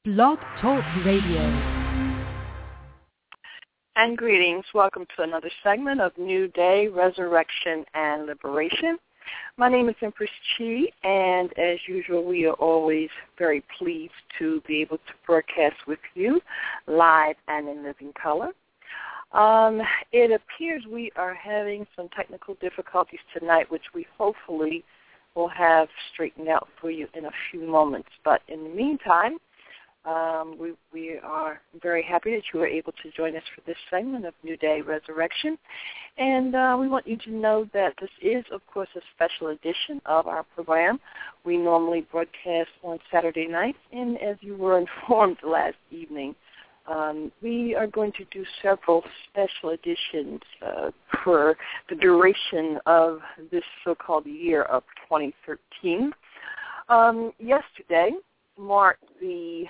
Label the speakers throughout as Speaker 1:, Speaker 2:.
Speaker 1: Blog Talk Radio.
Speaker 2: And greetings. Welcome to another segment of New Day, Resurrection, and Liberation. My name is Empress Chi, and as usual, we are always very pleased to be able to broadcast with you live and in living color. It appears we are having some technical difficulties tonight, which we hopefully will have straightened out for you in a few moments. But in the meantime, we are very happy that you were able to join us for this segment of New Day Resurrection. And we want you to know that this is, of course, a special edition of our program. We normally broadcast on Saturday nights, and as you were informed last evening, we are going to do several special editions for the duration of this so-called year of 2013. Yesterday marked the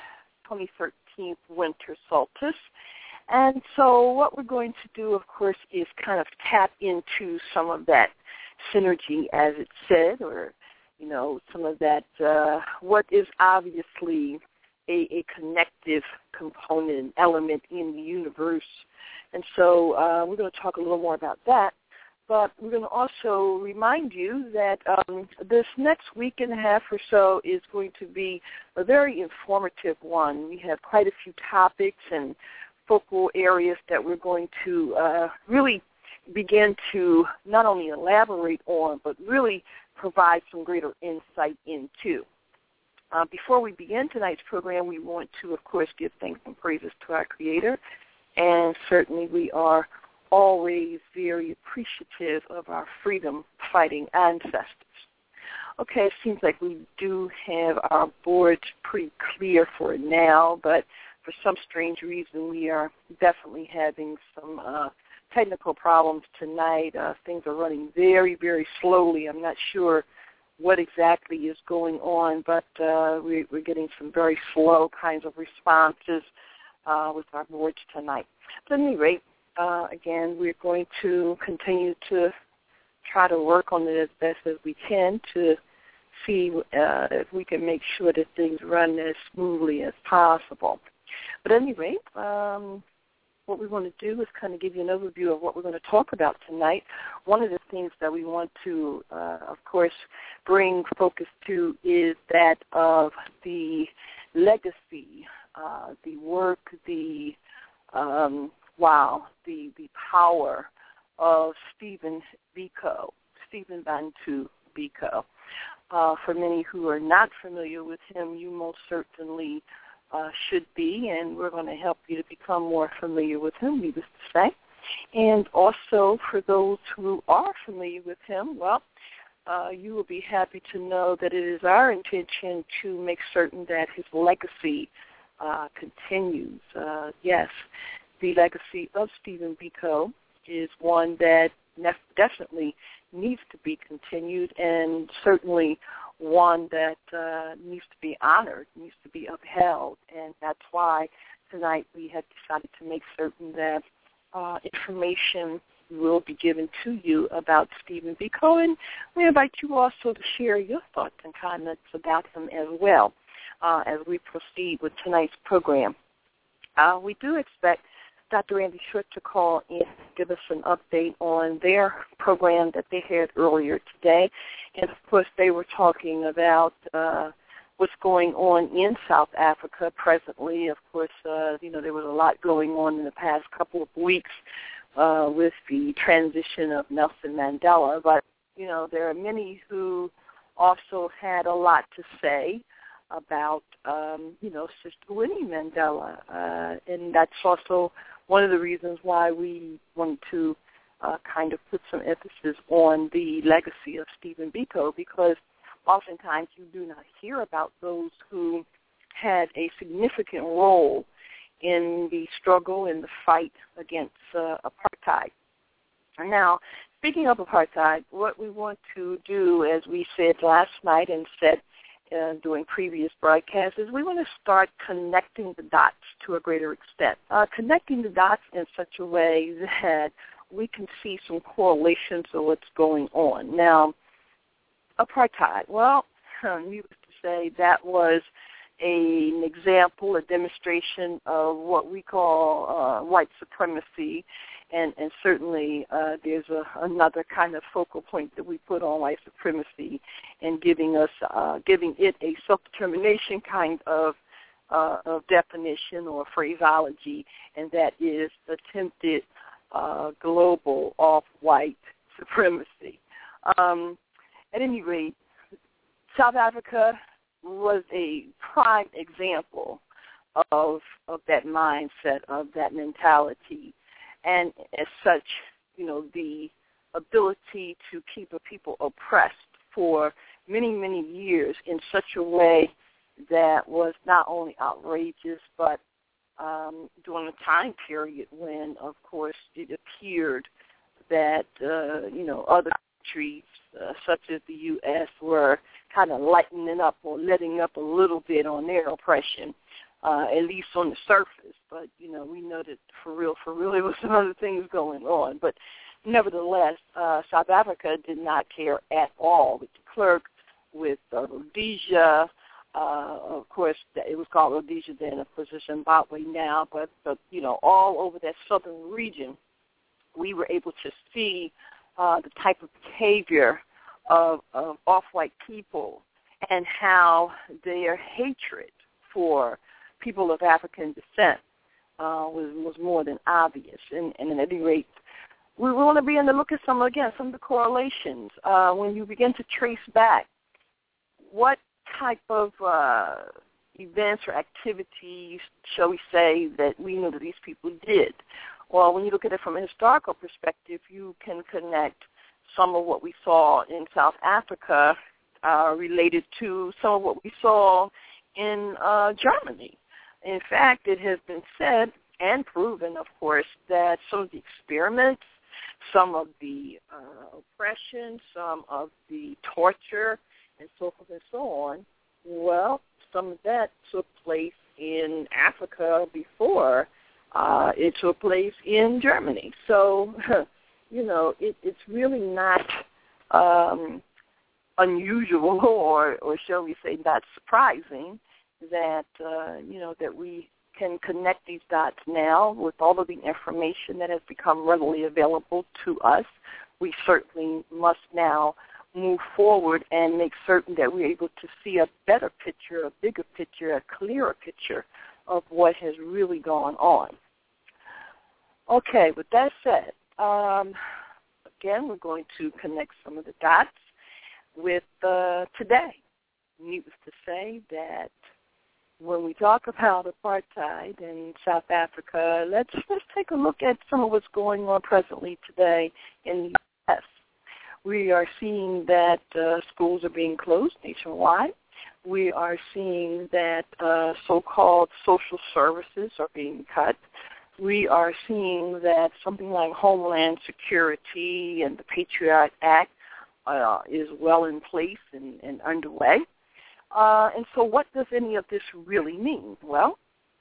Speaker 2: 2013 winter solstice, and so what we're going to do, of course, is kind of tap into some of that synergy, as it said, or, you know, some of that, what is obviously a connective component element in the universe. And so we're going to talk a little more about that. But we're going to also remind you that this next week and a half or so is going to be a very informative one. We have quite a few topics and focal areas that we're going to really begin to not only elaborate on, but really provide some greater insight into. Before we begin tonight's program, we want to, of course, give thanks and praises to our Creator, and certainly we are always very appreciative of our freedom-fighting ancestors. Okay, it seems like we do have our boards pretty clear for now, but for some strange reason we are definitely having some technical problems tonight. Things are running very, very slowly. I'm not sure what exactly is going on, but we're getting some very slow kinds of responses with our boards tonight. But at any rate, again, we're going to continue to try to work on it as best as we can to see if we can make sure that things run as smoothly as possible. But at any rate, what we want to do is kind of give you an overview of what we're going to talk about tonight. One of the things that we want to, of course, bring focus to is that of the legacy, the work, the power of Stephen Bantu Biko. For many who are not familiar with him, you most certainly should be, and we're going to help you to become more familiar with him, needless to say. And also for those who are familiar with him, well, you will be happy to know that it is our intention to make certain that his legacy continues. Yes, the legacy of Stephen Biko is one that definitely needs to be continued, and certainly one that needs to be honored, needs to be upheld. And that's why tonight we have decided to make certain that information will be given to you about Stephen Biko, and we invite you also to share your thoughts and comments about him as well as we proceed with tonight's program. We do expect Dr. Randy Short to call in and give us an update on their program that they had earlier today. And, of course, they were talking about what's going on in South Africa presently. Of course, there was a lot going on in the past couple of weeks with the transition of Nelson Mandela. But, there are many who also had a lot to say about, Sister Winnie Mandela. And that's also one of the reasons why we want to kind of put some emphasis on the legacy of Stephen Biko, because oftentimes you do not hear about those who had a significant role in the struggle and the fight against apartheid. Now, speaking of apartheid, what we want to do, as we said last night and said during previous broadcasts, is we want to start connecting the dots to a greater extent, connecting the dots in such a way that we can see some correlations of what's going on. Now, apartheid, well, needless to say, that was an example, a demonstration of what we call white supremacy, and certainly there's another kind of focal point that we put on white supremacy, and giving it a self-determination kind of definition or phraseology, and that is attempted global off-white supremacy. At any rate, South Africa was a prime example of that mindset, of that mentality, and as such, the ability to keep a people oppressed for many, many years in such a way that was not only outrageous, but during a time period when, of course, it appeared that, other countries, such as the U.S., were kind of lightening up or letting up a little bit on their oppression, at least on the surface. But, we know that for real, there was some other things going on. But nevertheless, South Africa did not care at all. With de Klerk, with Rhodesia, of course, it was called Rhodesia then, of course, it's Zimbabwe now, but all over that southern region, we were able to see the type of behavior of off-white people and how their hatred for people of African descent was more than obvious. And at any rate, we want to be on the look at some of the correlations. When you begin to trace back what type of events or activities, shall we say, that we know that these people did. Well, when you look at it from a historical perspective, you can connect some of what we saw in South Africa related to some of what we saw in Germany. In fact, it has been said and proven, of course, that some of the experiments, some of the oppression, some of the torture, and so forth and so on, well, some of that took place in Africa before it took place in Germany. So, it's really not unusual or shall we say not surprising that, that we can connect these dots now with all of the information that has become readily available to us. We certainly must now move forward and make certain that we're able to see a better picture, a bigger picture, a clearer picture of what has really gone on. Okay, with that said, again, we're going to connect some of the dots with today. Needless to say that when we talk about apartheid in South Africa, let's take a look at some of what's going on presently today in the U.S. We are seeing that schools are being closed nationwide. We are seeing that so-called social services are being cut. We are seeing that something like Homeland Security and the Patriot Act is well in place and underway. And so what does any of this really mean? Well,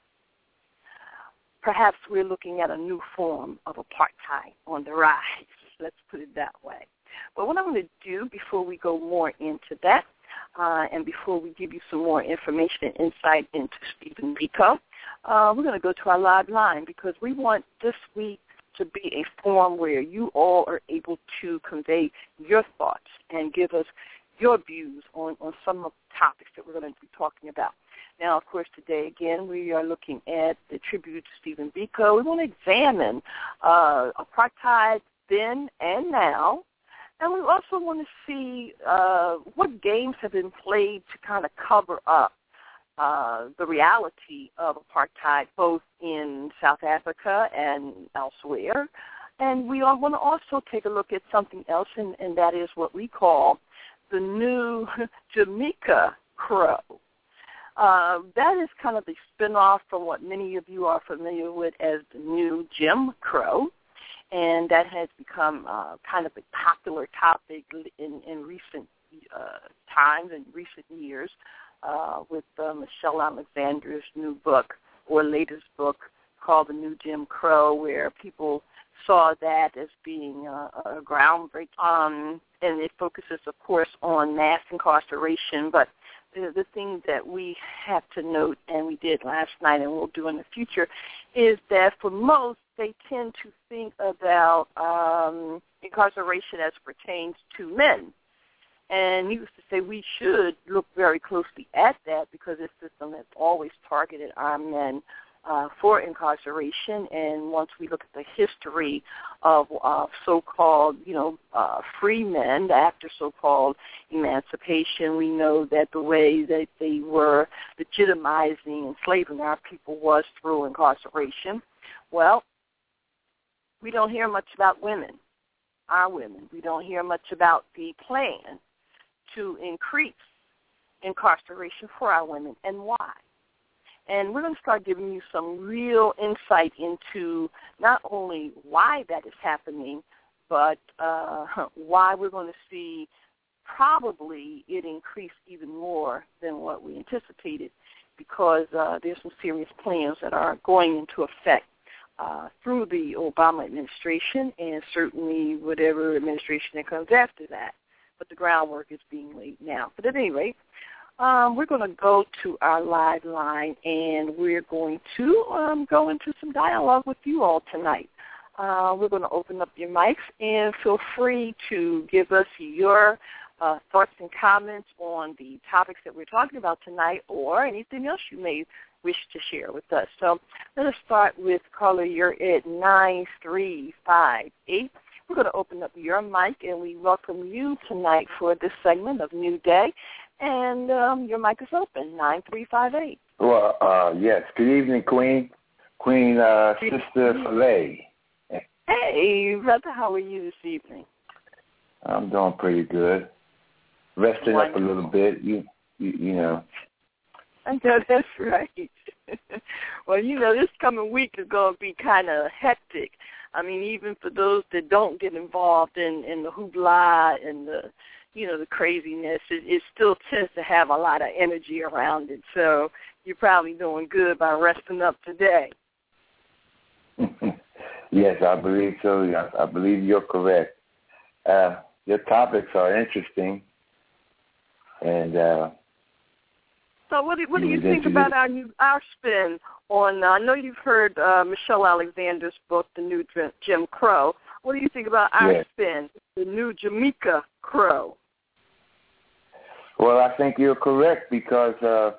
Speaker 2: perhaps we're looking at a new form of apartheid on the rise. Let's put it that way. But what I'm going to do before we go more into that and before we give you some more information and insight into Stephen Biko, we're going to go to our live line because we want this week to be a forum where you all are able to convey your thoughts and give us your views on some of the topics that we're going to be talking about. Now, of course, today, again, we are looking at the tribute to Stephen Biko. We want to examine apartheid then and now, and we also want to see what games have been played to kind of cover up the reality of apartheid both in South Africa and elsewhere. And we want to also take a look at something else, and that is what we call the new Jamaica Crow. That is kind of the spinoff from what many of you are familiar with as the new Jim Crow, and that has become kind of a popular topic in recent times and recent years with Michelle Alexander's new book or latest book called The New Jim Crow, where people saw that as being a groundbreaking, and it focuses, of course, on mass incarceration, but the thing that we have to note, and we did last night and we'll do in the future, is that for most, they tend to think about incarceration as pertains to men. And needless to say, we should look very closely at that because this system has always targeted our men for incarceration. And once we look at the history of so-called, free men after so-called emancipation, we know that the way that they were legitimizing, enslaving our people was through incarceration. Well, we don't hear much about women, our women. We don't hear much about the plan to increase incarceration for our women and why. And we're going to start giving you some real insight into not only why that is happening, but why we're going to see probably it increase even more than what we anticipated, because there's some serious plans that are going into effect through the Obama administration and certainly whatever administration that comes after that. But the groundwork is being laid now. But at any rate, we're going to go to our live line, and we're going to go into some dialogue with you all tonight. We're going to open up your mics, and feel free to give us your thoughts and comments on the topics that we're talking about tonight or anything else you may wish to share with us. So let us start with caller. You're at 9358. We're going to open up your mic, and we welcome you tonight for this segment of New Day. And your mic is open, 9358.
Speaker 3: Well, yes. Good evening, Queen. Sister Filet.
Speaker 2: Hey, brother, how are you this evening?
Speaker 3: I'm doing pretty good. Resting up a little bit, you know.
Speaker 2: I know that's right. Well, this coming week is going to be kind of hectic. I mean, even for those that don't get involved in the hoopla and the craziness, it still tends to have a lot of energy around it. So you're probably doing good by resting up today.
Speaker 3: Yes, I believe so. I believe you're correct. Your topics are interesting. And
Speaker 2: so what do you think about our spin on, I know you've heard Michelle Alexander's book, The New Jim Crow. What do you think about our spin, The New Jamaica Crow?
Speaker 3: Well, I think you're correct because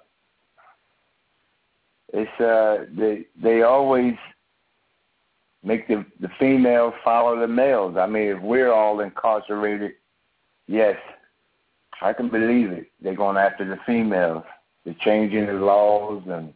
Speaker 3: they always make the female follow the males. I mean, if we're all incarcerated, yes, I can believe it. They're going after the females. They're changing the laws and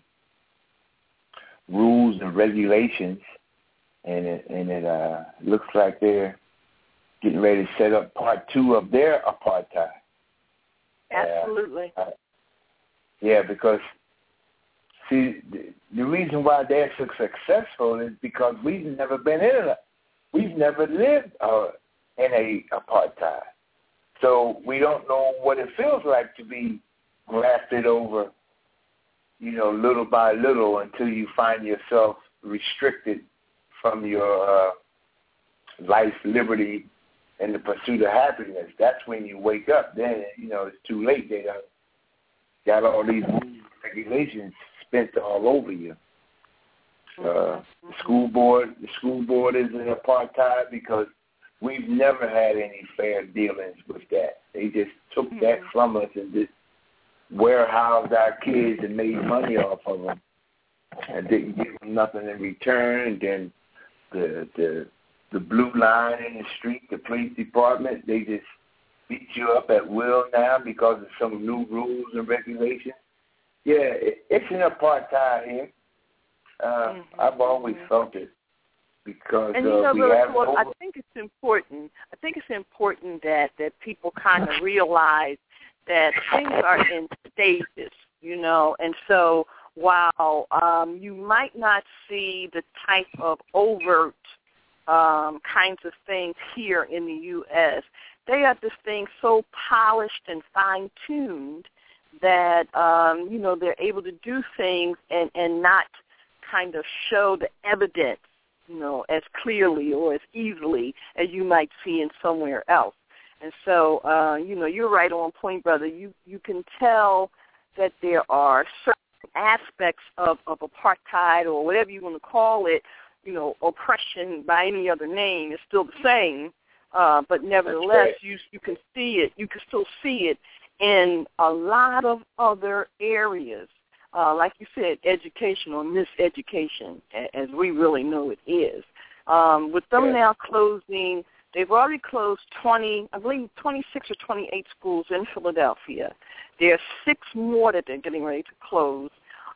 Speaker 3: rules and regulations, and it looks like they're getting ready to set up part 2 of their apartheid.
Speaker 2: Absolutely.
Speaker 3: Because, see, the reason why they're so successful is because we've never been in it. We've never lived in a apartheid. So we don't know what it feels like to be grafted over, little by little until you find yourself restricted from your life, liberty, and the pursuit of happiness. That's when you wake up. Then, it's too late. They got all these rules and regulations spent all over you. The school board is in apartheid because we've never had any fair dealings with that. They just took that from us and just warehoused our kids and made money off of them and didn't give them nothing in return. And then the blue line in the street, the police department, they just beat you up at will now because of some new rules and regulations. Yeah, it's an apartheid here. I've always felt it because
Speaker 2: and
Speaker 3: we have.
Speaker 2: I think it's important. that people kind of realize that things are in stages, and so while you might not see the type of overt kinds of things here in the U.S., they have this thing so polished and fine-tuned that, they're able to do things and not kind of show the evidence, as clearly or as easily as you might see in somewhere else. And so, you're right on point, brother. You can tell that there are certain aspects of apartheid or whatever you want to call it, oppression by any other name is still the same. But nevertheless, you can see it. You can still see it in a lot of other areas. Like you said, education or miseducation, as we really know it is. With them now closing, they've already closed 26 or 28 schools in Philadelphia. There are 6 more that they're getting ready to close.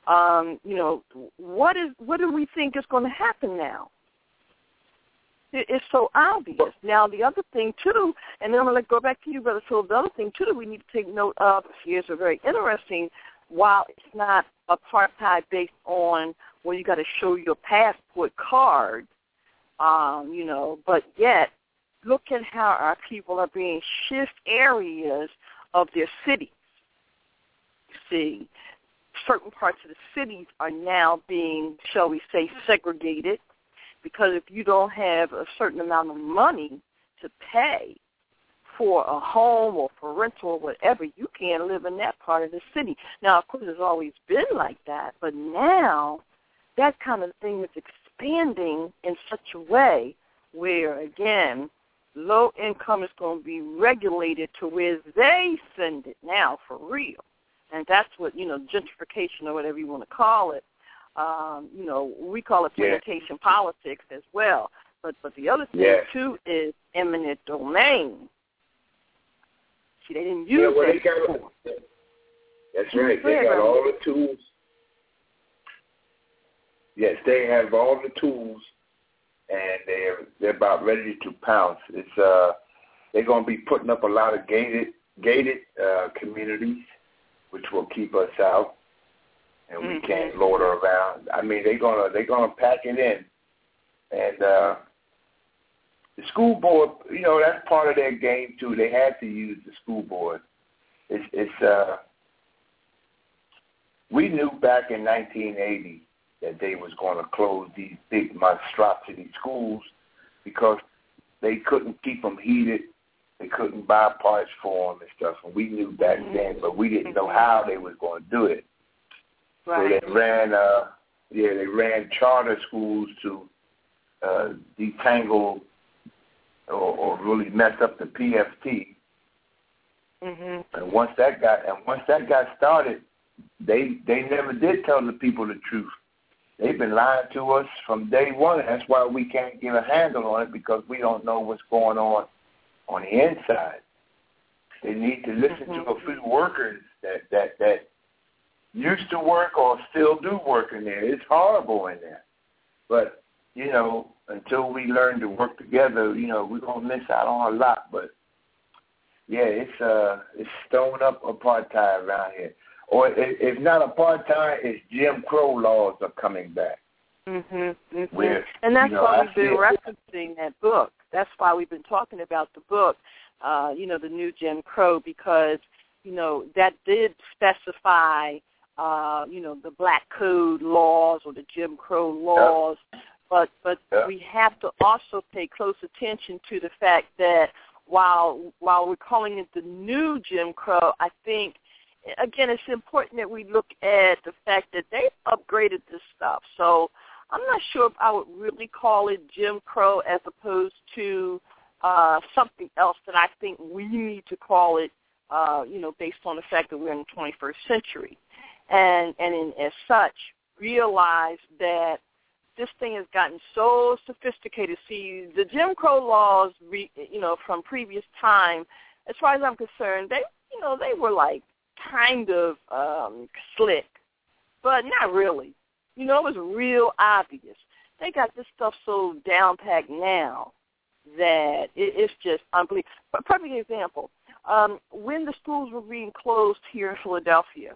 Speaker 2: What do we think is going to happen now? It's so obvious. Now, the other thing, too, and then I'm going to go back to you, Brother Phil, the other thing, too, that we need to take note of here is a very interesting, while it's not apartheid based on, well, you got to show your passport card, but yet look at how our people are being shift areas of their cities. You see, certain parts of the cities are now being, shall we say, segregated, because if you don't have a certain amount of money to pay for a home or for rental or whatever, you can't live in that part of the city. Now, of course, it's always been like that, but now that kind of thing is expanding in such a way where, again, low income is going to be regulated to where they send it now for real. And that's what, gentrification or whatever you want to call it. We call it plantation politics as well. But the other thing, too, is eminent domain. See, they didn't use that before.
Speaker 3: That's right. They got all the tools. Yes, they have all the tools, and they're about ready to pounce. It's they're going to be putting up a lot of gated communities, which will keep us out, and we can't loiter around. I mean, they're gonna pack it in, and the school board, that's part of their game too. They had to use the school board. We knew back in 1980 that they was going to close these big monstrosity schools because they couldn't keep them heated. They couldn't buy parts for them and stuff. And we knew back then, but we didn't know how they was going to do it. Right. So they ran charter schools to detangle or really mess up the PFT. And once that got started, they never did tell the people the truth. They've been lying to us from day one, and that's why we can't get a handle on it, because we don't know what's going on the inside. They need to listen to a few workers that used to work or still do work in there. It's horrible in there. But, until we learn to work together, we're going to miss out on a lot. But, yeah, it's stone up apartheid around here. Or if not apartheid, it's Jim Crow laws are coming back. Where,
Speaker 2: and that's why we've been referencing that book. That's why we've been talking about the book, the new Jim Crow, because, that did specify, the Black Code laws or the Jim Crow laws. But we have to also pay close attention to the fact that while we're calling it the new Jim Crow, I think, again, it's important that we look at the fact that they've upgraded this stuff. So I'm not sure if I would really call it Jim Crow as opposed to something else that I think we need to call it, based on the fact that we're in the 21st century. And as such, realize that this thing has gotten so sophisticated. See, the Jim Crow laws, from previous time, as far as I'm concerned, they were like kind of slick, but not really. It was real obvious. They got this stuff so down-packed now that it's just unbelievable. A perfect example, when the schools were being closed here in Philadelphia,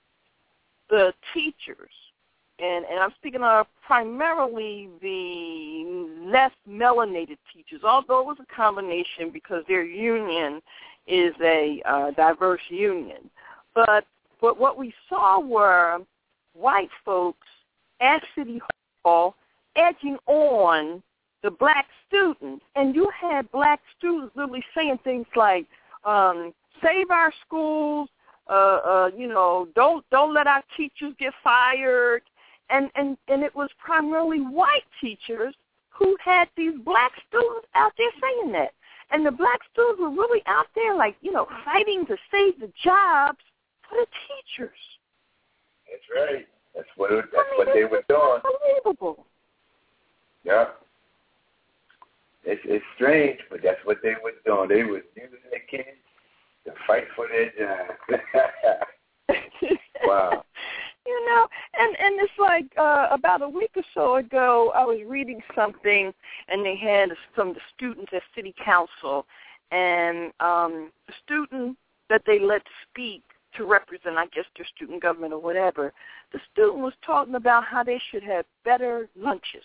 Speaker 2: the teachers, and I'm speaking of primarily the less melanated teachers, although it was a combination because their union is a diverse union. But what we saw were white folks at City Hall edging on the black students. And you had black students literally saying things like, save our schools, don't let our teachers get fired. And it was primarily white teachers who had these black students out there saying that. And the black students were really out there, fighting to save the jobs for the teachers.
Speaker 3: That's right. That's what they were doing.
Speaker 2: Unbelievable.
Speaker 3: Yeah. It's strange, but that's what they were doing. They were using the kids to fight for their jobs. Wow.
Speaker 2: And it's like about a week or so ago, I was reading something, and they had some of the students at City Council, and the student that they let speak to represent, I guess, their student government or whatever, the student was talking about how they should have better lunches.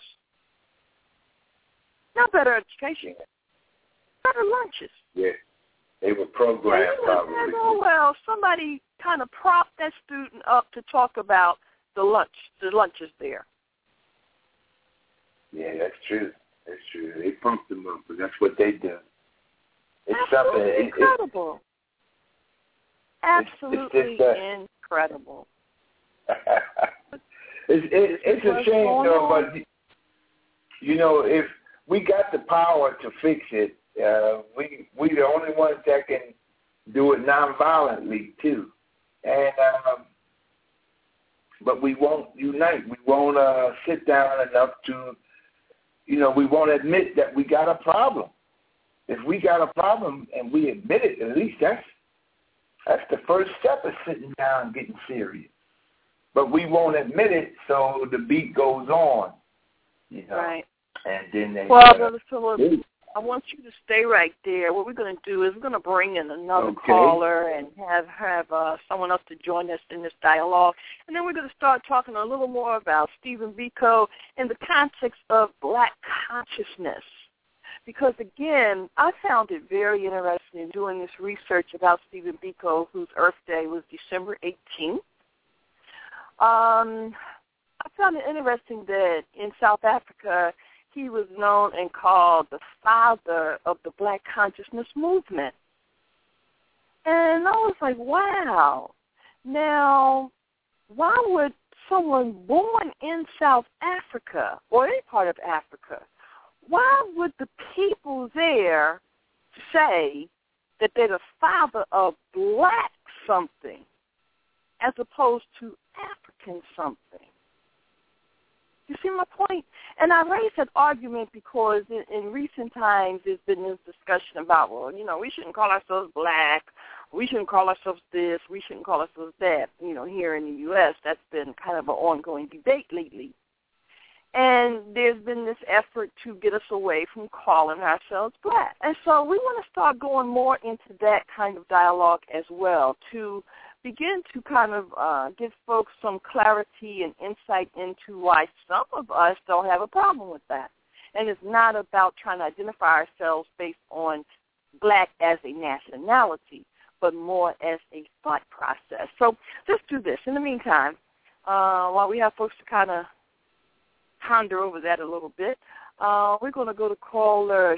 Speaker 2: Not better education, better lunches.
Speaker 3: Yeah. They were programmed probably.
Speaker 2: Well, somebody kind of propped that student up to talk about the lunches there.
Speaker 3: Yeah, that's true. That's true. They pumped them up, but that's what they do. It's
Speaker 2: absolutely
Speaker 3: something
Speaker 2: incredible. Absolutely incredible.
Speaker 3: It's a shame, though, but if we got the power to fix it, we the only ones that can do it nonviolently too, and but we won't unite. We won't sit down enough to, we won't admit that we got a problem. If we got a problem and we admit it, at least that's the first step of sitting down and getting serious. But we won't admit it, so the beat goes on.
Speaker 2: Right.
Speaker 3: And then they.
Speaker 2: Well, Brother Philip, I want you to stay right there. What we're going to do is we're going to bring in another caller and have someone else to join us in this dialogue. And then we're going to start talking a little more about Stephen Biko in the context of black consciousness. Because, again, I found it very interesting in doing this research about Stephen Biko, whose Earth Day was December 18th. I found it interesting that in South Africa, he was known and called the father of the black consciousness movement. And I was like, wow. Now, why would someone born in South Africa or any part of Africa, why would the people there say that they're the father of black something as opposed to African something? You see my point? And I raise that argument because in recent times there's been this discussion about, we shouldn't call ourselves black, we shouldn't call ourselves this, we shouldn't call ourselves that. Here in the U.S., that's been kind of an ongoing debate lately. And there's been this effort to get us away from calling ourselves black. And so we want to start going more into that kind of dialogue as well, to begin to kind of give folks some clarity and insight into why some of us don't have a problem with that. And it's not about trying to identify ourselves based on black as a nationality, but more as a thought process. So let's do this. In the meantime, while we have folks to kind of ponder over that a little bit, we're going to go to caller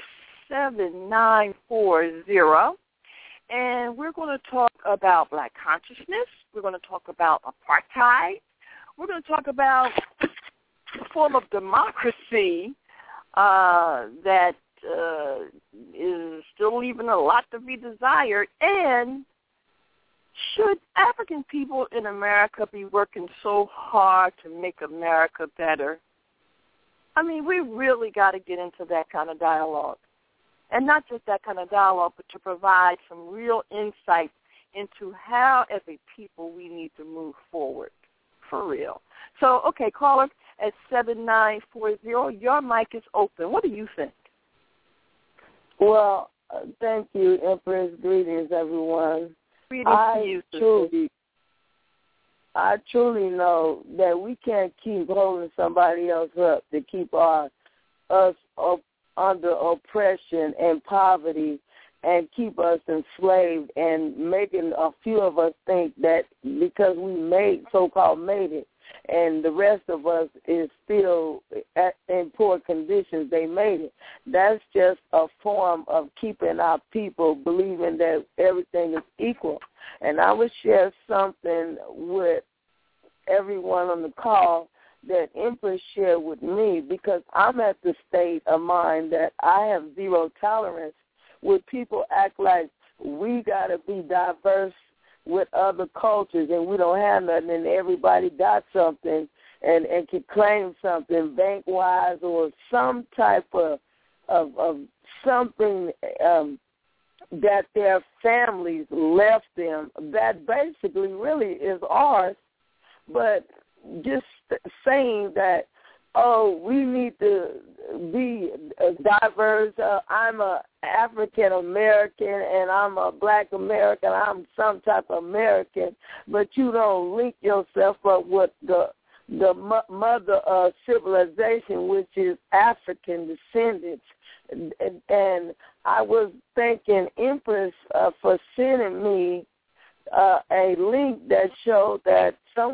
Speaker 2: 7940. And we're going to talk about black consciousness. We're going to talk about apartheid. We're going to talk about a form of democracy that is still leaving a lot to be desired. And should African people in America be working so hard to make America better? I mean, we really got to get into that kind of dialogue. And not just that kind of dialogue, but to provide some real insight into how, as a people, we need to move forward, for real. So, okay, caller at 7940, your mic is open. What do you think?
Speaker 4: Well, thank you, Empress. Greetings, everyone.
Speaker 2: Greetings to you, sister.
Speaker 4: I truly know that we can't keep holding somebody else up to keep us under oppression and poverty and keep us enslaved and making a few of us think that because we so-called made it and the rest of us is still in poor conditions. They made it. That's just a form of keeping our people believing that everything is equal. And I would share something with everyone on the call that Empress shared with me, because I'm at the state of mind that I have zero tolerance when people act like we got to be diverse with other cultures and we don't have nothing and everybody got something and can claim something bank-wise or some type of something that their families left them that basically really is ours. But just saying that, oh, we need to be diverse. I'm a African American and I'm a Black American. I'm some type of American, but you don't link yourself up with the mother of civilization, which is African descendants. And I was thanking Empress for sending me a link that showed that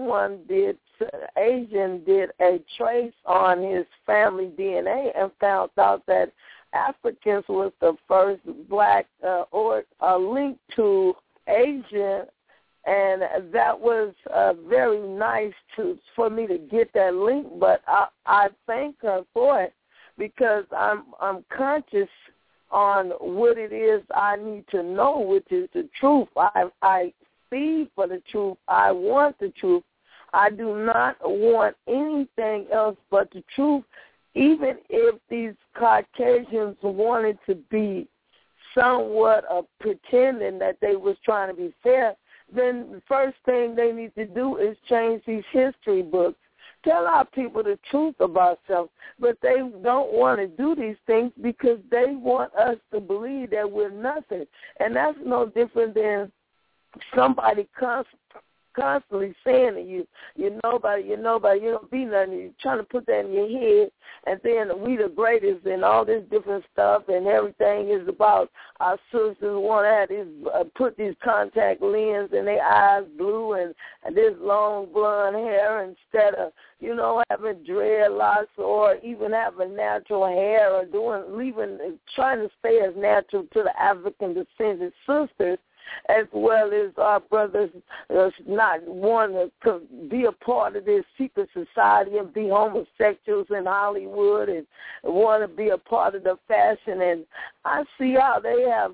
Speaker 4: Asian did a trace on his family DNA and found out that Africans was the first black or linked to Asian, and that was very nice for me to get that link. But I thank her for it because I'm conscious on what it is I need to know, which is the truth. I feed for the truth. I want the truth. I do not want anything else but the truth, even if these Caucasians wanted to be somewhat of pretending that they was trying to be fair. Then the first thing they need to do is change these history books. Tell our people the truth about self, but they don't want to do these things because they want us to believe that we're nothing. And that's no different than somebody constantly saying to you, you're nobody, you don't be nothing. You're trying to put that in your head, and then we the greatest and all this different stuff, and everything is about our sisters want to have this, put these contact lens in their eyes blue and this long blonde hair instead of, having dreadlocks or even having natural hair or trying to stay as natural to the African descended sisters, as well as our brothers not want to be a part of this secret society and be homosexuals in Hollywood and want to be a part of the fashion. And I see how they have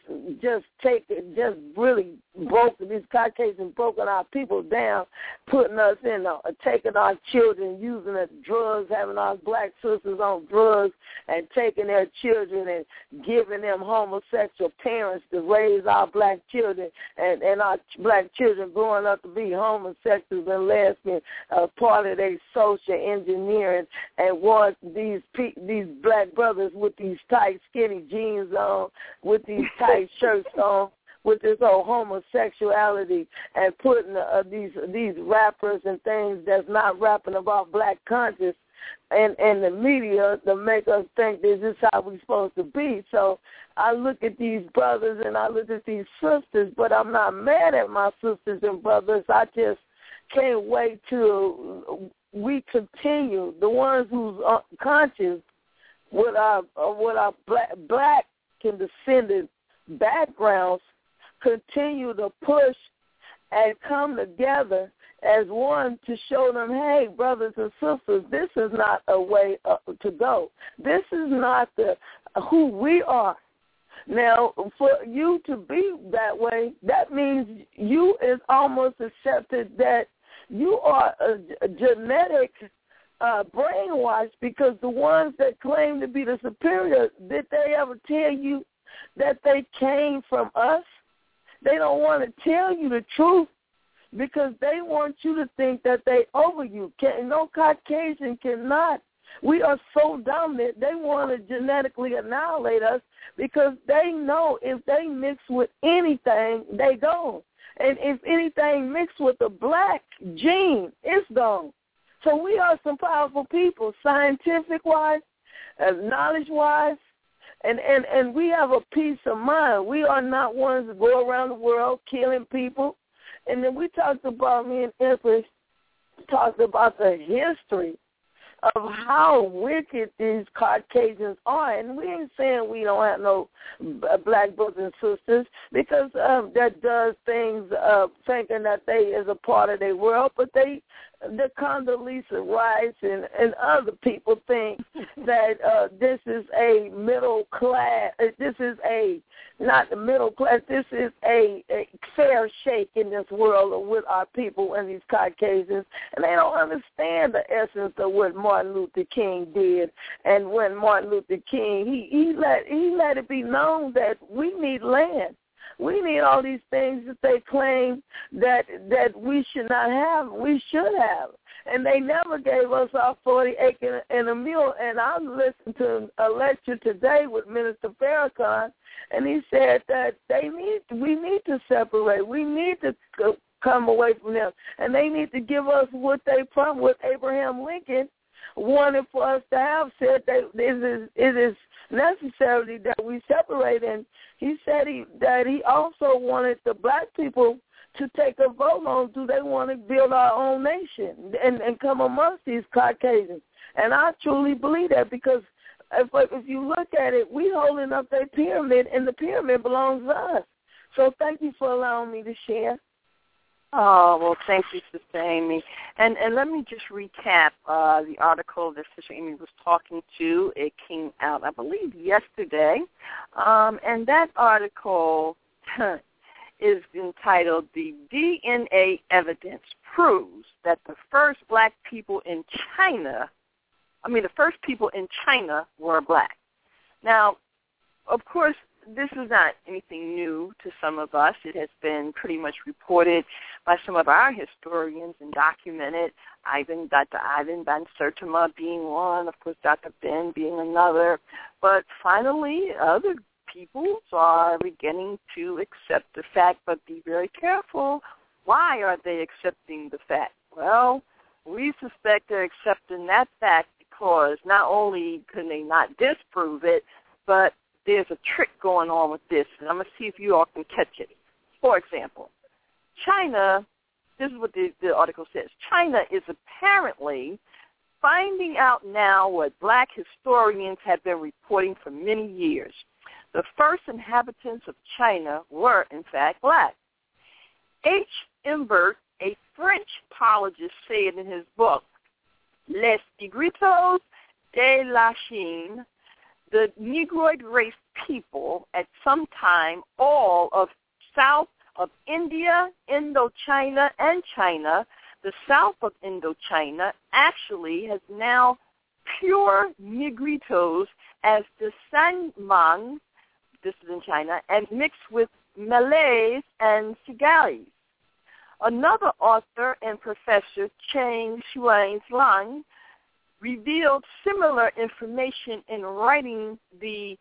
Speaker 4: just really broken, these Caucasians broken our people down, putting us in, taking our children, using the drugs, having our black sisters on drugs and taking their children and giving them homosexual parents to raise our black children, and our black children growing up to be homosexuals and lesbians, part of their social engineering, and want these black brothers with these tight skinny jeans on, with these tight shirts on, with this whole homosexuality, and putting these rappers and things that's not rapping about black conscience and the media to make us think this is how we're supposed to be. So I look at these brothers and I look at these sisters, but I'm not mad at my sisters and brothers. I just can't wait till we continue, the ones who's conscious with our black and descendant backgrounds, continue to push and come together as one to show them, hey, brothers and sisters, this is not a way to go. This is not who we are. Now, for you to be that way, that means you is almost accepted that you are a genetic brainwash, because the ones that claim to be the superior, did they ever tell you that they came from us? They don't want to tell you the truth because they want you to think that they over you. No Caucasian cannot. We are so dominant, they want to genetically annihilate us because they know if they mix with anything, they gone. And if anything mixed with the black gene, it's gone. So we are some powerful people, scientific-wise, knowledge-wise, and we have a peace of mind. We are not ones that go around the world killing people. And then we talked about, me and Empress, talked about the history of how wicked these Caucasians are. And we ain't saying we don't have no black brothers and sisters, because that does things thinking that they is a part of their world, but the Condoleezza Rice and other people think that this is a middle class, this is not the middle class, this is a fair shake in this world with our people and these Caucasians, and they don't understand the essence of what Martin Luther King did. And when Martin Luther King, he let it be known that we need land. We need all these things that they claim that we should not have, we should have. And they never gave us our 40 acre and a mule. And I listened to a lecture today with Minister Farrakhan, and he said that we need to separate. We need to come away from them. And they need to give us what they promised, what Abraham Lincoln wanted for us to have, said that it is necessary that we separate. And he said that he also wanted the black people to take a vote on, do they want to build our own nation and come amongst these Caucasians. And I truly believe that, because if you look at it, we holding up their pyramid, and the pyramid belongs to us. So thank you for allowing me to share.
Speaker 2: Oh, well, thank you, Sister Amy. And let me just recap the article that Sister Amy was talking to. It came out, I believe, yesterday. And that article is entitled, "The DNA Evidence Proves That the First People in China were black." Now, of course, this is not anything new to some of us. It has been pretty much reported by some of our historians and documented, Dr. Ivan Van Sertima being one, of course Dr. Ben being another. But finally, other people are beginning to accept the fact, but be very careful. Why are they accepting the fact? Well, we suspect they're accepting that fact because not only can they not disprove it, but there's a trick going on with this, and I'm going to see if you all can catch it. For example, China, this is what the article says, China is apparently finding out now what black historians have been reporting for many years. The first inhabitants of China were, in fact, black. H. Imbert, a French apologist, said in his book, Les Negritos de la Chine, the Negroid race people at some time all of south of India, Indochina, and China, the south of Indochina actually has now pure Negritos as the Sanmang, this is in China, and mixed with Malays and Sinhalese. Another author and professor, Cheng Shuang, revealed similar information in writing The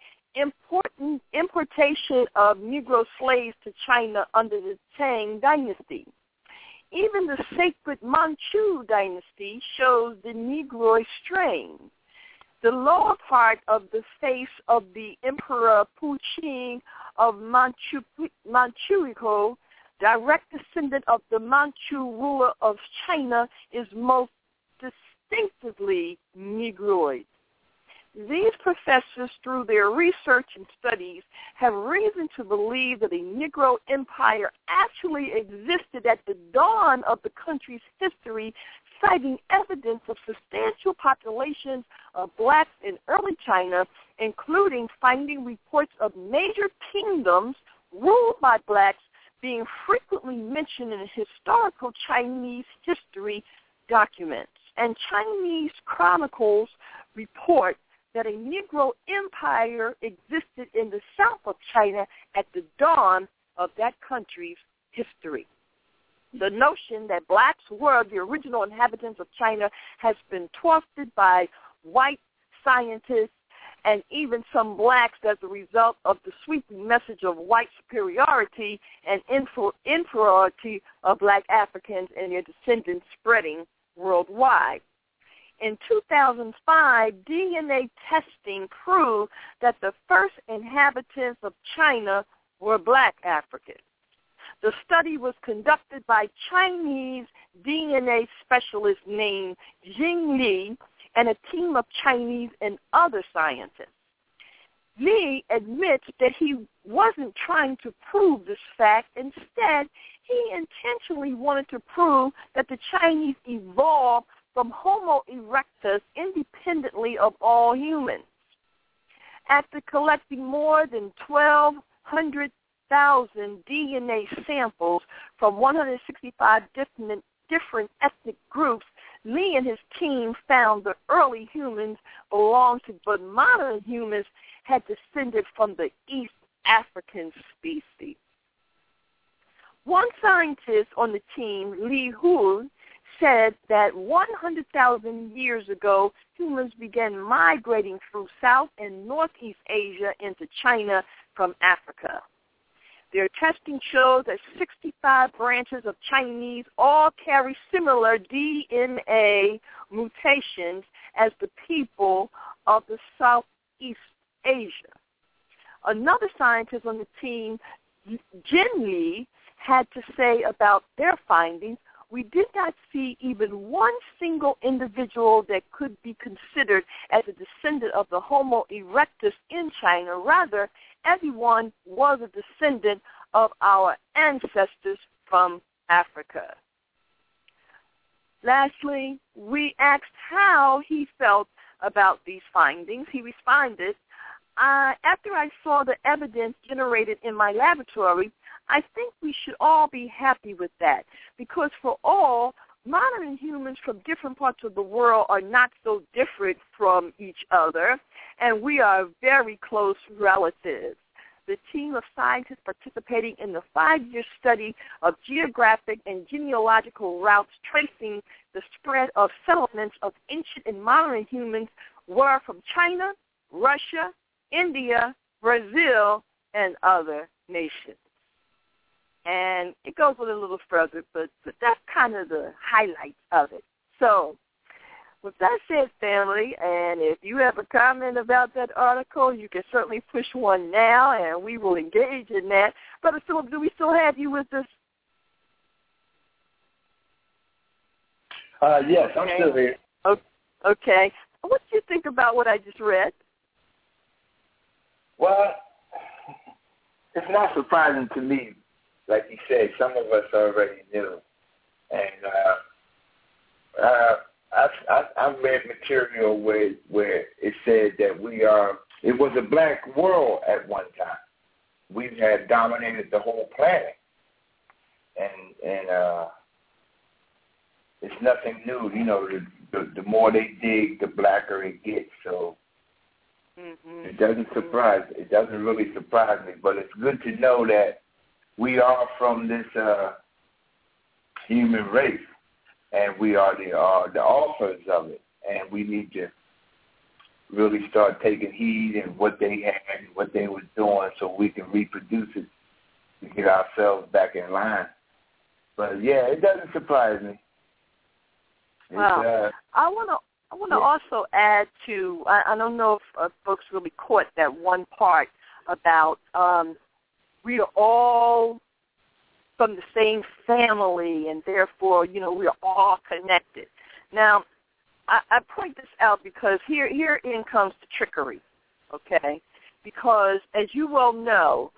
Speaker 2: Importation of Negro Slaves to China under the Tang Dynasty. Even the sacred Manchu dynasty shows the Negroid strain. The lower part of the face of the Emperor Puqing of Manchukuo, direct descendant of the Manchu ruler of China, is most distinctively Negroid. These professors, through their research and studies, have reason to believe that a Negro empire actually existed at the dawn of the country's history, citing evidence of substantial populations of blacks in early China, including finding reports of major kingdoms ruled by blacks being frequently mentioned in historical Chinese history documents. And Chinese chronicles report that a Negro empire existed in the south of China at the dawn of that country's history. The notion that blacks were the original inhabitants of China has been twisted by white scientists and even some blacks as a result of the sweeping message of white superiority and inferiority of black Africans and their descendants spreading worldwide. In 2005, DNA testing proved that the first inhabitants of China were black Africans. The study was conducted by Chinese DNA specialist named Jing Li and a team of Chinese and other scientists. Li admits that he wasn't trying to prove this fact. Instead, he intentionally wanted to prove that the Chinese evolved from Homo erectus independently of all humans. After collecting more than 1,200,000 DNA samples from 165 different ethnic groups, Li and his team found the early humans belonged to, but modern humans had descended from the East African species. One scientist on the team, Li Hu, said that 100,000 years ago, humans began migrating through South and Northeast Asia into China from Africa. Their testing showed that 65 branches of Chinese all carry similar DNA mutations as the people of the Southeast Asia. Another scientist on the team, Jin Li, had to say about their findings, "We did not see even one single individual that could be considered as a descendant of the Homo erectus in China. Rather, everyone was a descendant of our ancestors from Africa." Lastly, we asked how he felt about these findings. He responded, "After I saw the evidence generated in my laboratory, I think we should all be happy with that, because for all, modern humans from different parts of the world are not so different from each other, and we are very close relatives." The team of scientists participating in the 5-year study of geographic and genealogical routes tracing the spread of settlements of ancient and modern humans were from China, Russia, India, Brazil, and other nations. And it goes a little further, but that's kind of the highlights of it. So with that said, family, and if you have a comment about that article, you can certainly push one now, and we will engage in that. Brother Philip, do we still have you with us?
Speaker 3: Yes, I'm still here.
Speaker 2: Okay. What do you think about what I just read?
Speaker 3: Well, it's not surprising to me. Like you said, some of us already knew. And I've read material where it said that it was a black world at one time. We had dominated the whole planet. And it's nothing new. You know, the more they dig, the blacker it gets. So it doesn't really surprise me. But it's good to know that we are from this human race, and we are the authors of it, and we need to really start taking heed in what they had and what they were doing so we can reproduce it to get ourselves back in line. But, yeah, it doesn't surprise me.
Speaker 2: Wow. I want to also add to, I don't know if folks really caught that one part about we are all from the same family, and therefore, we are all connected. Now, I point this out because herein comes the trickery, okay? Because, as you well know,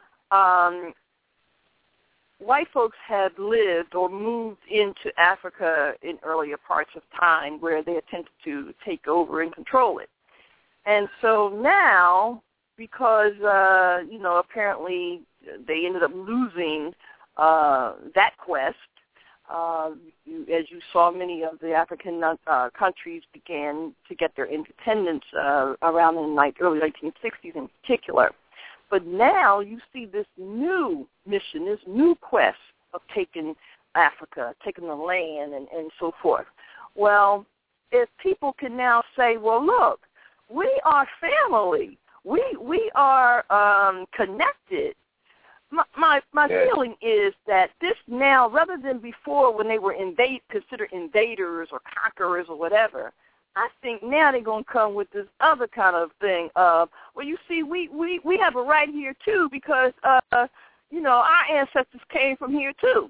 Speaker 2: white folks have lived or moved into Africa in earlier parts of time where they attempted to take over and control it. And so now, because, apparently they ended up losing that quest, as you saw, many of the African countries began to get their independence around the early 1960s in particular. But now you see this new mission, this new quest of taking Africa, taking the land, and so forth. Well, if people can now say, well, look, we are family. We are connected. My feeling is that this now, rather than before when they were considered invaders or conquerors or whatever, I think now they're going to come with this other kind of thing of, well, you see, we have a right here too because, our ancestors came from here too.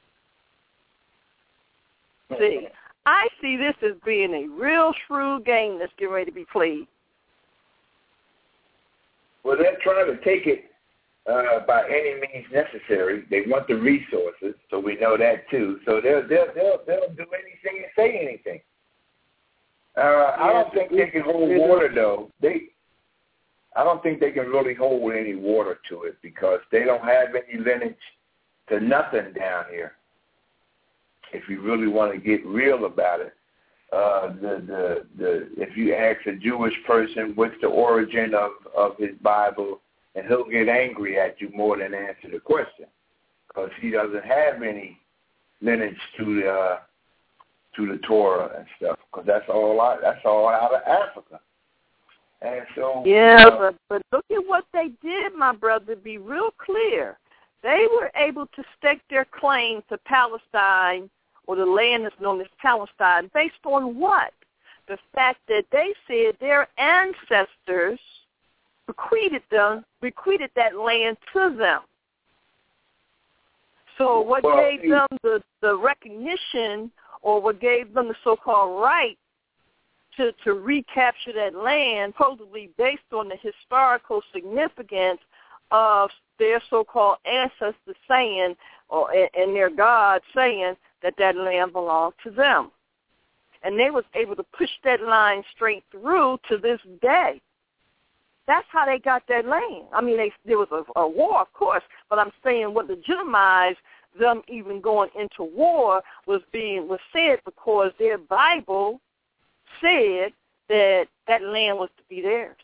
Speaker 2: See, I see this as being a real shrewd game that's getting ready to be played.
Speaker 3: Well, they're trying to take it by any means necessary. They want the resources, so we know that too. So they'll do anything and say anything. I don't think they can hold water though. I don't think they can really hold any water to it because they don't have any lineage to nothing down here. If you really want to get real about it, if you ask a Jewish person what's the origin of his Bible, and he'll get angry at you more than answer the question, because he doesn't have any lineage to the Torah and stuff, because that's all out of Africa. And so
Speaker 2: but look at what they did, my brother. Be real clear. They were able to stake their claim to Palestine, or the land that's known as Palestine, based on what? The fact that they said their ancestors bequeathed that land to them. So what gave them the recognition, or what gave them the so-called right to recapture that land, supposedly based on the historical significance of their so-called ancestors saying, and their God saying, that land belonged to them. And they was able to push that line straight through to this day. That's how they got that land. I mean, there was a war, of course, but I'm saying what legitimized them even going into war was said because their Bible said that land was to be theirs.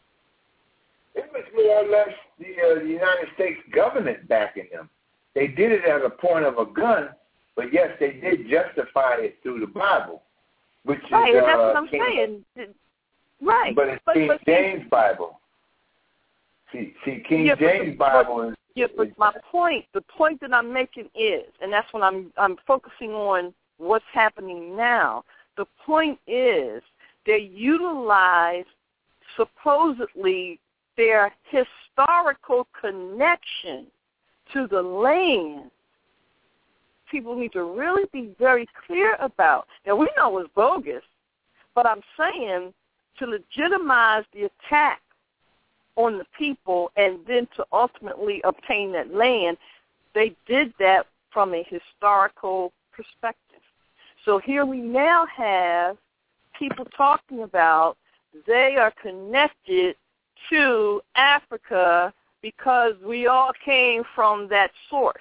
Speaker 3: It was more or less the United States government backing them. They did it at a point of a gun, but yes, they did justify it through the Bible, which is
Speaker 2: right. That's what I'm saying. Right,
Speaker 3: but it's King James Bible. See, King James Bible is.
Speaker 2: Yeah, but the point that I'm making is, and that's when I'm focusing on what's happening now. The point is they utilize supposedly their historical connection to the land. People need to really be very clear about. Now, we know it's bogus, but I'm saying to legitimize the attack on the people and then to ultimately obtain that land, they did that from a historical perspective. So here we now have people talking about they are connected to Africa because we all came from that source.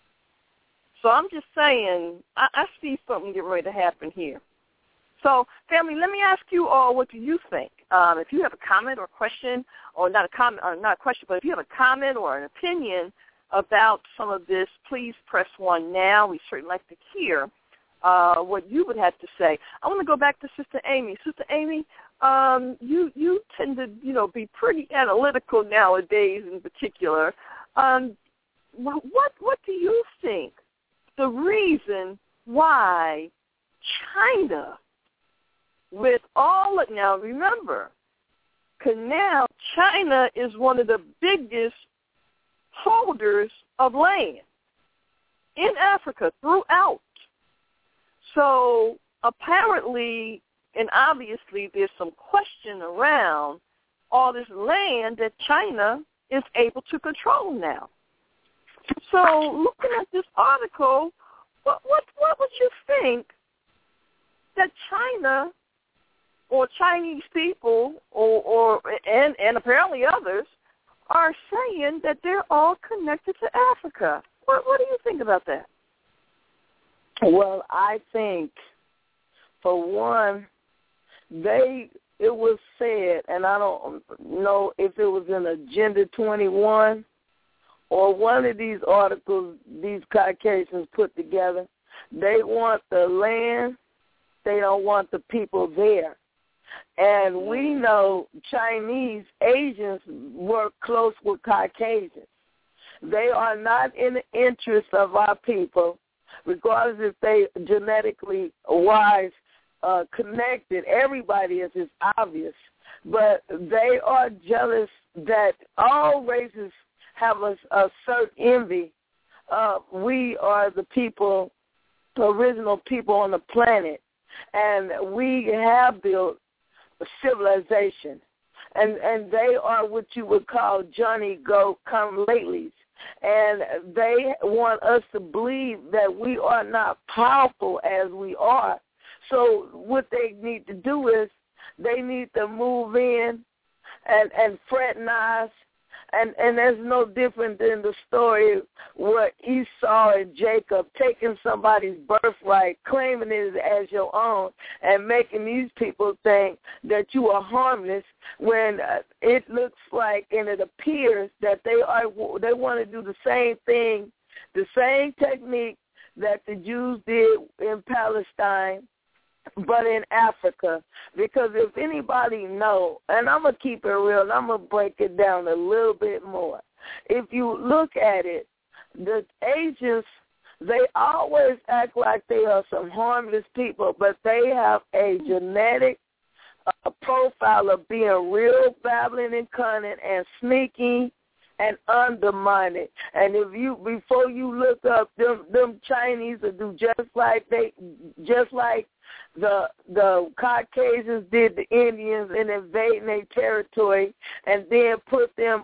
Speaker 2: So I'm just saying, I see something getting ready to happen here. So, family, let me ask you all, what do you think? If you have a comment or question, or not a question, but if you have a comment or an opinion about some of this, please press 1 now. We certainly like to hear what you would have to say. I want to go back to Sister Amy. Sister Amy, you tend to, be pretty analytical nowadays in particular. What do you think the reason why China, with all it now, remember, now China is one of the biggest holders of land in Africa throughout. So apparently and obviously there's some question around all this land that China is able to control now. So looking at this article, what would you think that China or Chinese people and apparently others are saying that they're all connected to Africa? What do you think about that?
Speaker 4: Well, I think, for one, it was said, and I don't know if it was in Agenda 21 or one of these articles these Caucasians put together, they want the land, they don't want the people there. And we know Chinese Asians work close with Caucasians. They are not in the interest of our people, regardless if they genetically wise connected. Everybody is obvious. But they are jealous that all races have a certain envy. We are the people, the original people on the planet, and we have built a civilization. And they are what you would call Johnny-go-come-latelys. And they want us to believe that we are not powerful as we are. So what they need to do is they need to move in and fraternize. And there's no different than the story where Esau and Jacob taking somebody's birthright, claiming it as your own, and making these people think that you are harmless when it looks like and it appears that they want to do the same thing, the same technique that the Jews did in Palestine, but in Africa. Because if anybody know, and I'm going to keep it real, and I'm going to break it down a little bit more. If you look at it, the Asians, they always act like they are some harmless people, but they have a genetic profile of being real babbling and cunning and sneaky and undermining. And if you, before you look up, them Chinese will do just like the Caucasians did the Indians in invading their territory, and then put them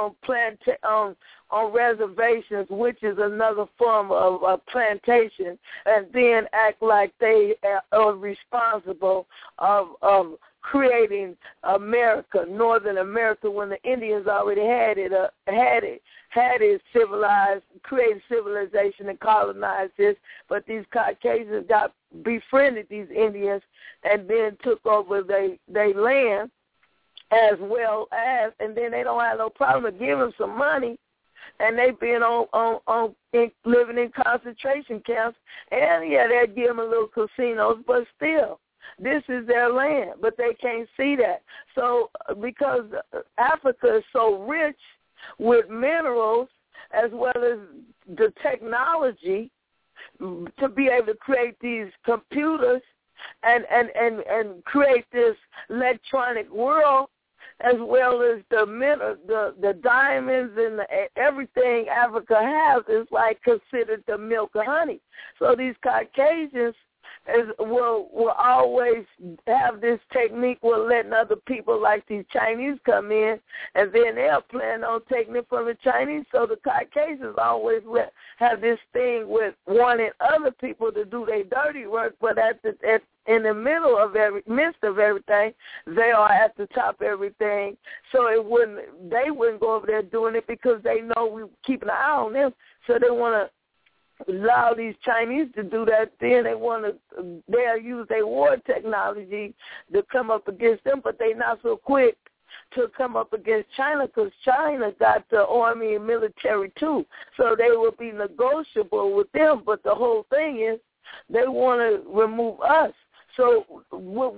Speaker 4: on reservations, which is another form of plantation, and then act like they are responsible of creating America, Northern America, when the Indians already had it civilized, created civilization and colonized this. But these Caucasians befriended these Indians and then took over their land as well as, and then they don't have no problem to give them some money. And they've been living in concentration camps, and they give them a little casinos, but still, this is their land, but they can't see that. So because Africa is so rich with minerals as well as the technology to be able to create these computers and create this electronic world, as well as the diamonds and everything Africa has is like considered the milk of honey. So these Caucasians will always have this technique with letting other people like these Chinese come in, and then they'll plan on taking it from the Chinese. So the Caucasians always have this thing with wanting other people to do their dirty work, but in the midst of everything, they are at the top of everything. So they wouldn't go over there doing it because they know we keep an eye on them. So they want to allow these Chinese to do that. Then they'll use their war technology to come up against them, but they're not so quick to come up against China because China got the army and military too. So they will be negotiable with them, but the whole thing is they want to remove us. So what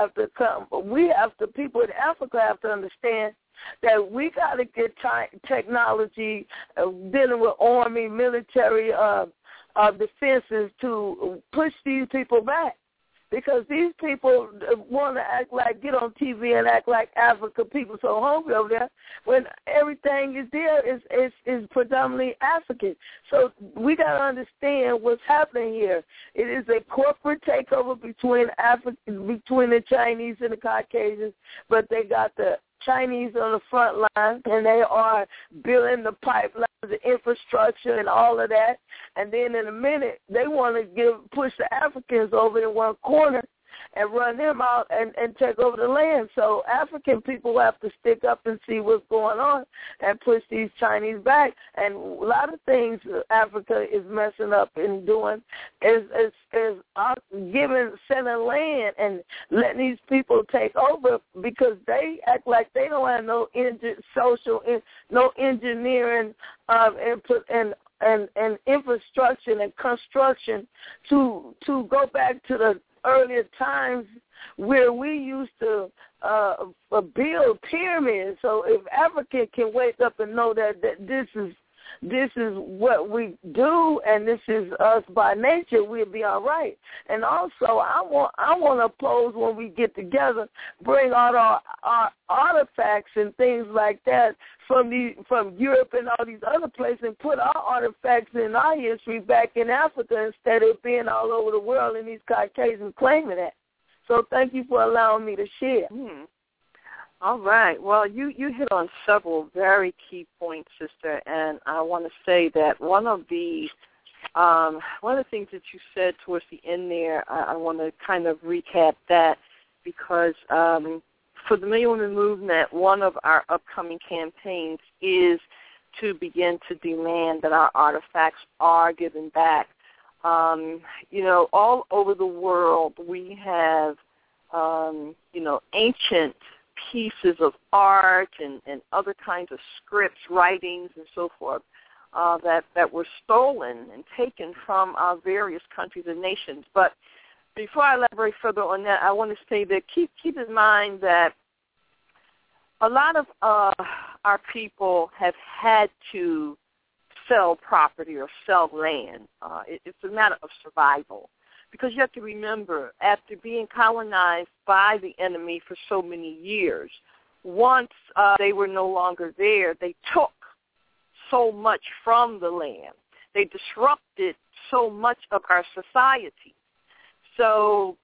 Speaker 4: people in Africa have to understand that we got to get technology dealing with army, military defenses to push these people back. Because these people want to get on TV and act like Africa people so hungry over there when everything is there is predominantly African. So we got to understand what's happening here. It is a corporate takeover between the Chinese and the Caucasians, but they got the Chinese on the front line, and they are building the pipelines, the infrastructure, and all of that. And then in a minute, they want to push the Africans over in one corner and run them out and take over the land. So African people have to stick up and see what's going on and push these Chinese back. And a lot of things Africa is messing up and doing is selling land and letting these people take over because they act like they don't have no engineering and infrastructure and construction to go back to the earlier times where we used to build pyramids. So if Africa can wake up and know that this is this is what we do and this is us by nature, we'll be all right. And also, I want to pose when we get together, bring out our artifacts and things like that from Europe and all these other places and put our artifacts in our history back in Africa instead of being all over the world and these Caucasians claiming that. So thank you for allowing me to share.
Speaker 2: All right. Well, you hit on several very key points, sister, and I want to say that one of the things that you said towards the end there, I want to kind of recap that because for the Million Women Movement, one of our upcoming campaigns is to begin to demand that our artifacts are given back. All over the world we have, ancient pieces of art and other kinds of scripts, writings, and so forth that were stolen and taken from our various countries and nations. But before I elaborate further on that, I want to say that keep in mind that a lot of our people have had to sell property or sell land. It's a matter of survival. Because you have to remember, after being colonized by the enemy for so many years, once they were no longer there, they took so much from the land. They disrupted so much of our society. So,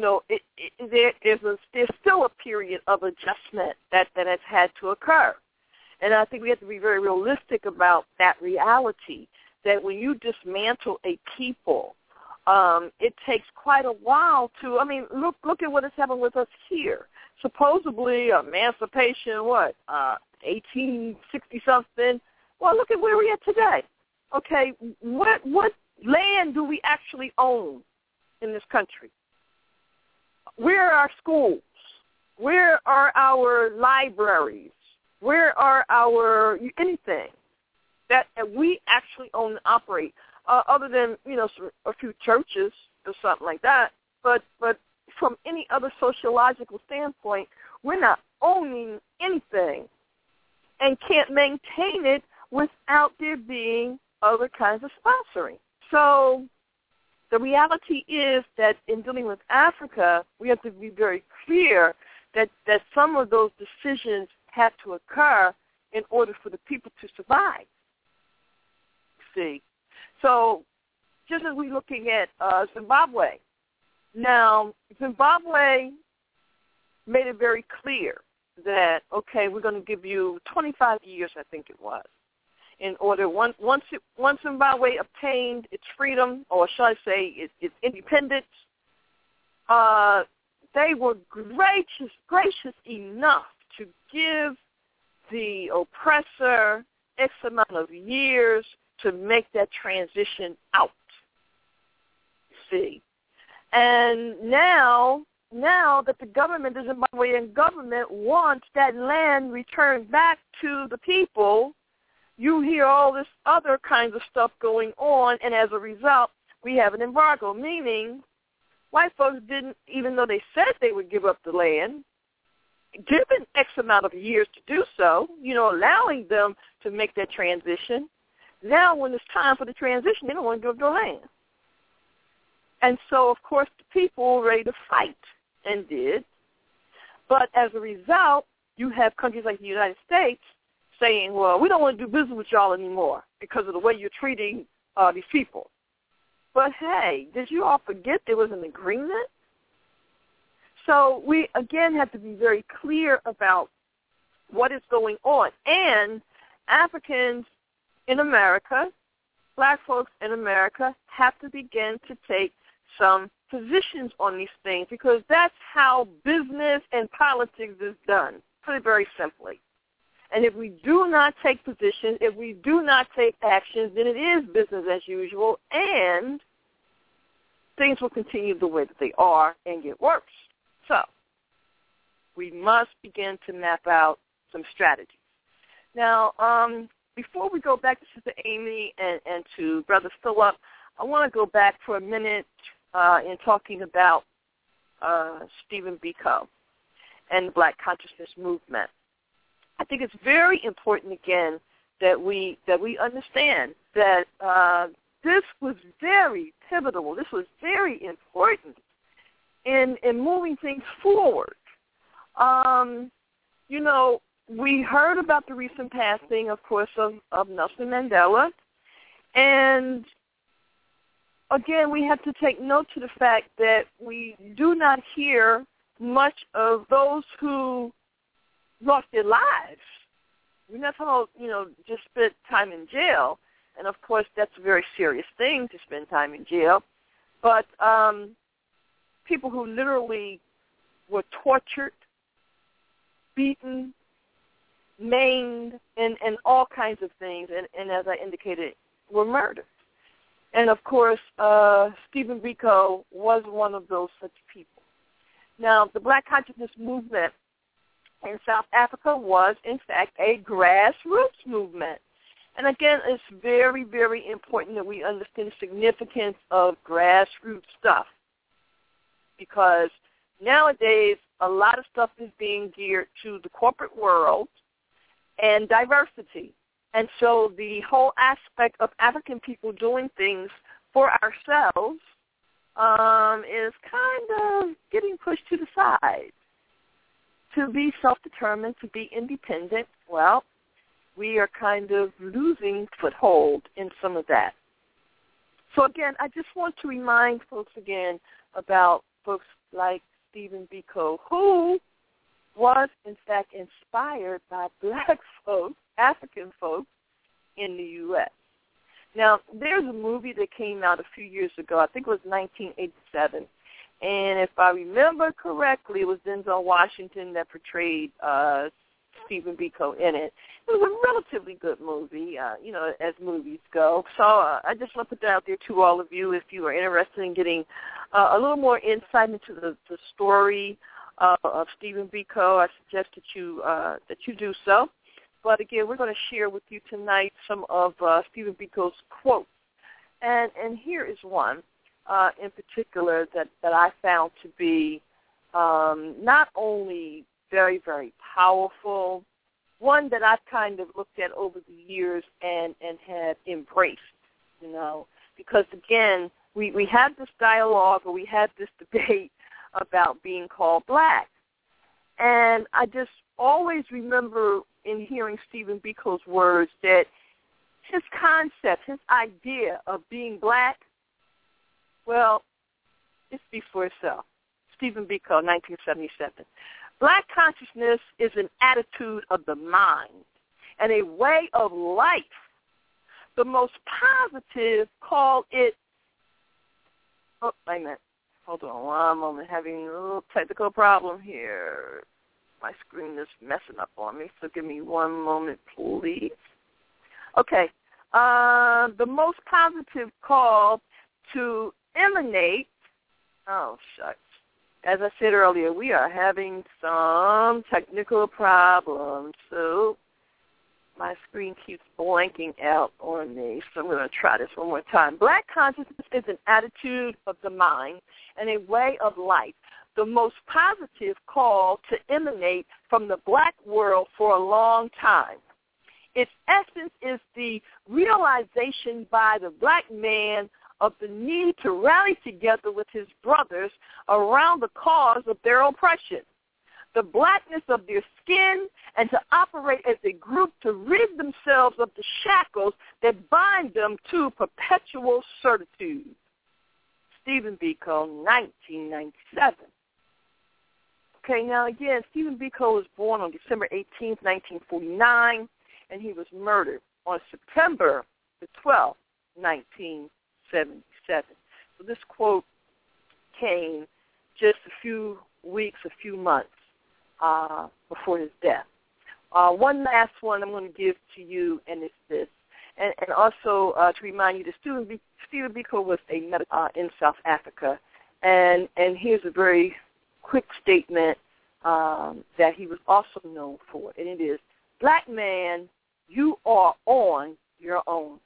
Speaker 2: there's still a period of adjustment that has had to occur. And I think we have to be very realistic about that reality, that when you dismantle a people, it takes quite a while to, look at what has happened with us here. Supposedly emancipation, 1860-something. Well, look at where we're at today. Okay, what land do we actually own in this country? Where are our schools? Where are our libraries? Where are our anything that we actually own and operate? Other than, a few churches or something like that. But from any other sociological standpoint, we're not owning anything and can't maintain it without there being other kinds of sponsoring. So the reality is that in dealing with Africa, we have to be very clear that some of those decisions have to occur in order for the people to survive. See? So just as we're looking at Zimbabwe, now Zimbabwe made it very clear that, okay, we're going to give you 25 years, I think it was, in order, once Zimbabwe obtained its freedom, or shall I say its independence, they were gracious enough to give the oppressor X amount of years to make that transition out. See? And now that the government, the Zimbabwean government, wants that land returned back to the people, you hear all this other kinds of stuff going on, and as a result, we have an embargo, meaning white folks didn't, even though they said they would give up the land, given X amount of years to do so, allowing them to make that transition. Now when it's time for the transition, they don't want to give up the land. And so, of course, the people were ready to fight, and did. But as a result, you have countries like the United States saying, well, we don't want to do business with y'all anymore because of the way you're treating these people. But, hey, did you all forget there was an agreement? So we, again, have to be very clear about what is going on. And Africans in America, black folks in America, have to begin to take some positions on these things, because that's how business and politics is done, put it very simply. And if we do not take positions, if we do not take actions, then it is business as usual, and things will continue the way that they are and get worse. So we must begin to map out some strategies. Now, before we go back to Sister Amy and to Brother Philip, I want to go back for a minute in talking about Stephen Biko and the Black Consciousness Movement. I think it's very important, again, that we understand that this was very pivotal. This was very important in moving things forward. You know, we heard about the recent passing, of course, of Nelson Mandela. And, again, we have to take note to the fact that we do not hear much of those who lost their lives. We're not talking about, you know, just spent time in jail. And, of course, that's a very serious thing to spend time in jail. But people who literally were tortured, beaten, maimed, and all kinds of things, and as I indicated, were murdered. And, of course, Stephen Biko was one of those such people. Now, the Black Consciousness Movement in South Africa was, in fact, a grassroots movement. And, again, it's very, very important that we understand the significance of grassroots stuff, because nowadays a lot of stuff is being geared to the corporate world and diversity. And so the whole aspect of African people doing things for ourselves is kind of getting pushed to the side. To be self-determined, to be independent, well, we are kind of losing foothold in some of that. So, again, I just want to remind folks again about folks like Stephen Biko, who was, in fact, inspired by black folks, African folks, in the U.S. Now, there's a movie that came out a few years ago. I think it was 1987. And if I remember correctly, it was Denzel Washington that portrayed Stephen Biko in it. It was a relatively good movie, you know, as movies go. So I just want to put that out there to all of you. If you are interested in getting a little more insight into the story of Stephen Biko, I suggest that you do so. But again, we're going to share with you tonight some of Stephen Biko's quotes, and here is one in particular that I found to be not only very, very powerful, one that I've kind of looked at over the years and have embraced, you know, because, again, we have this dialogue or we have this debate about being called black. And I just always remember in hearing Stephen Biko's words that his concept, his idea of being black, well, it speaks for itself. Stephen Biko, 1977. Black consciousness is an attitude of the mind and a way of life. The most positive call it, oh, wait a minute. Hold on one moment. Having a little technical problem here. My screen is messing up on me, so give me one moment, please. Okay. The most positive call to emanate, oh, shucks. As I said earlier, we are having some technical problems, so my screen keeps blanking out on me, so I'm going to try this one more time. Black consciousness is an attitude of the mind and a way of life, the most positive call to emanate from the black world for a long time. Its essence is the realization by the black man of the need to rally together with his brothers around the cause of their oppression, the blackness of their skin, and to operate as a group to rid themselves of the shackles that bind them to perpetual servitude. Stephen Biko, 1997. Okay, now again, Stephen Biko was born on December 18th, 1949, and he was murdered on September the 12th, 1977. So this quote came just a few weeks, a few months before his death. One last one I'm going to give to you, and it's this. And also to remind you that Stephen Biko was a medical in South Africa. And here's a very quick statement that he was also known for, and it is, "Black man, you are on your own."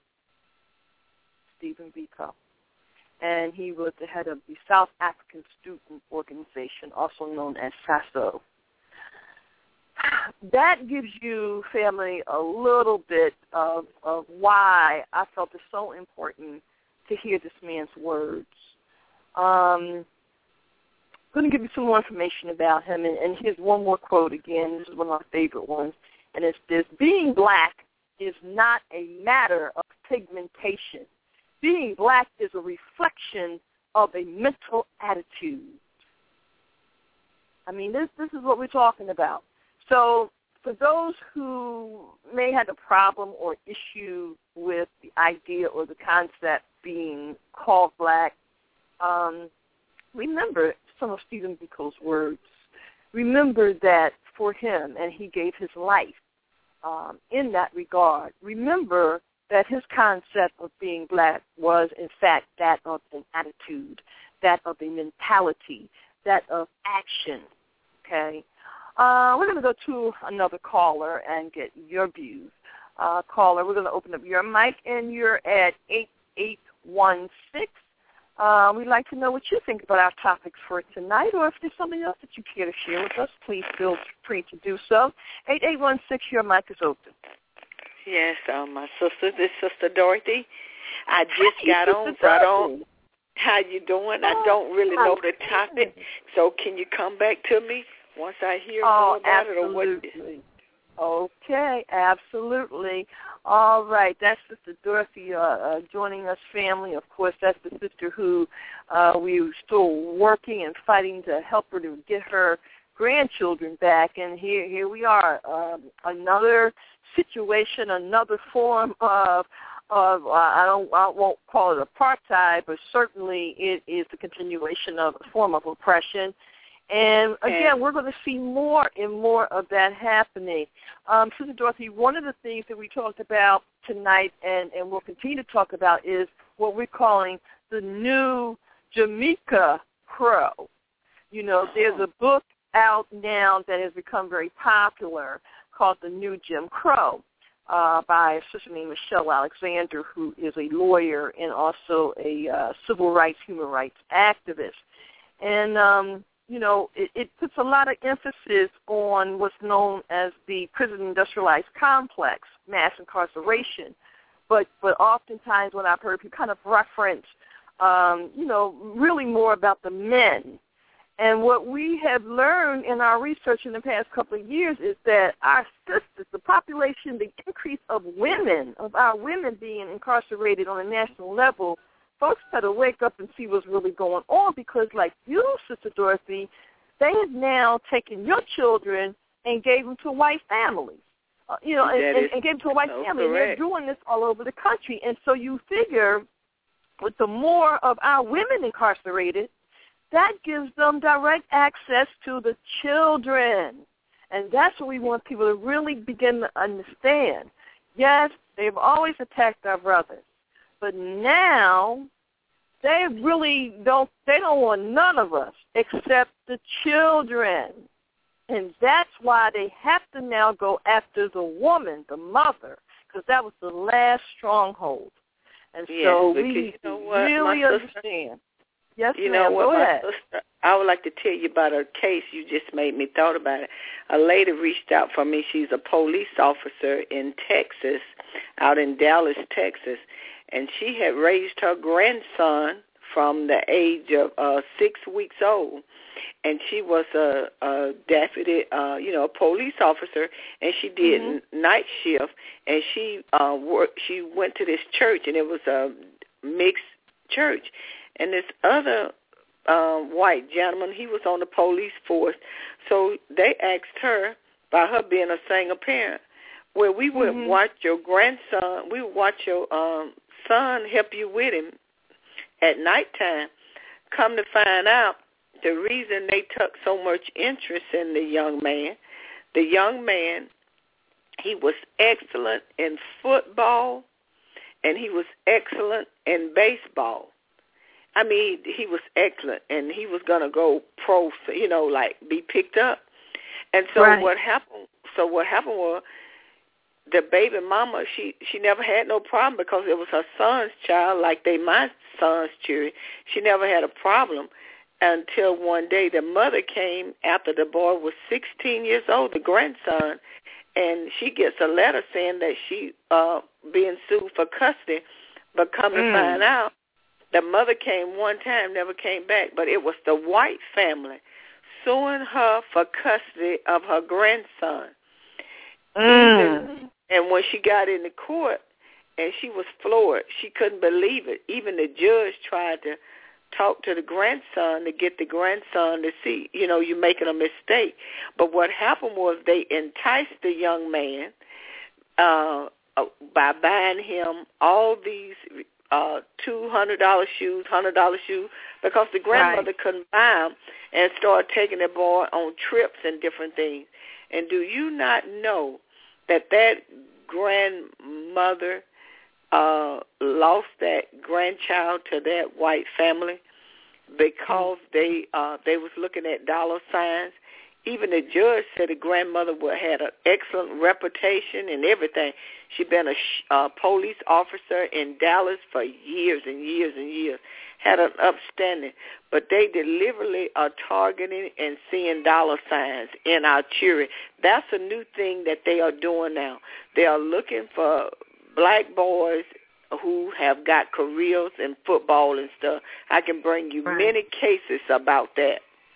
Speaker 2: Stephen Biko. And he was the head of the South African Student Organization, also known as SASO. that gives you, family, a little bit of why I felt it's so important to hear this man's words. I'm going to give you some more information about him, and here's one more quote again. This is one of my favorite ones, and it's this: being black is not a matter of pigmentation. Being black is a reflection of a mental attitude. I mean, this is what we're talking about. So for those who may have a problem or issue with the idea or the concept being called black, remember some of Stephen Biko's words. Remember that for him, and he gave his life in that regard. Remember that his concept of being black was, in fact, that of an attitude, that of a mentality, that of action, okay? We're going to go to another caller and get your views. Caller, we're going to open up your mic, and you're at 8816. We'd like to know what you think about our topics for tonight, or if there's something else that you care to share with us, please feel free to do so. 8816, your mic is open.
Speaker 5: Yes, my sister, this Sister Dorothy. I just got on, so I don't. How you doing? I don't really know the topic, so can you come back to me once I hear more about it? Or what?
Speaker 2: Okay, absolutely. All right, that's Sister Dorothy joining us, family. Of course, that's the sister who we're still working and fighting to help her to get her grandchildren back. And here we are, another situation, another form of I won't call it apartheid, but certainly it is the continuation of a form of oppression. And again, we're going to see more and more of that happening. Sister Dorothy, one of the things that we talked about tonight and we'll continue to talk about is what we're calling the new Jamaica Crow. You know, there's a book out now that has become very popular called The New Jim Crow by a sister named Michelle Alexander, who is a lawyer and also a civil rights, human rights activist. And you know, it puts a lot of emphasis on what's known as the prison industrialized complex, mass incarceration. But oftentimes when I've heard people kind of reference, you know, really more about the men. And what we have learned in our research in the past couple of years is that our sisters, the population, the increase of women, of our women being incarcerated on a national level, folks better wake up and see what's really going on, because like you, Sister Dorothy, they have now taken your children and gave them to white families. You know, and gave them to a white family. And they're doing this all over the country. And so you figure with the more of our women incarcerated, that gives them direct access to the children. And that's what we want people to really begin to understand. Yes, they've always attacked our brothers. But now they really don't want none of us except the children. And that's why they have to now go after the woman, the mother, because that was the last stronghold. And so we really understand. Yes,
Speaker 5: you know what, my sister, I would like to tell you about a case. You just made me thought about it. A lady reached out for me. She's a police officer in Texas, out in Dallas, Texas, and she had raised her grandson from the age of 6 weeks old. And she was a deputy, a police officer, and she did night shift. And she went to this church, and it was a mixed church. And this other white gentleman, he was on the police force. So they asked her, by her being a single parent, well, we would watch your grandson, we would watch your son help you with him at nighttime. Come to find out, the reason they took so much interest in the young man, he was excellent in football, and he was excellent in baseball. I mean, he was excellent, and he was going to go pro, be picked up. And so what happened was the baby mama, she never had no problem because it was her son's child, like my son's children. She never had a problem. until one day the mother came after the boy was 16 years old, the grandson, and she gets a letter saying that she being sued for custody. But come to find out, the mother came one time, never came back, but it was the white family suing her for custody of her grandson. And when she got into court, and she was floored. She couldn't believe it. Even the judge tried to talk to the grandson to get the grandson to see, you're making a mistake. But what happened was they enticed the young man by buying him all these $200 shoes, $100 shoes, because the grandmother couldn't buy them, and started taking the boy on trips and different things. And do you not know that grandmother lost that grandchild to that white family because they was looking at dollar signs? Even the judge said the grandmother had an excellent reputation and everything. She'd been a police officer in Dallas for years and years and years, had an upstanding. But they deliberately are targeting and seeing dollar signs in our children. That's a new thing that they are doing now. They are looking for black boys who have got careers in football and stuff. I can bring you many cases about that.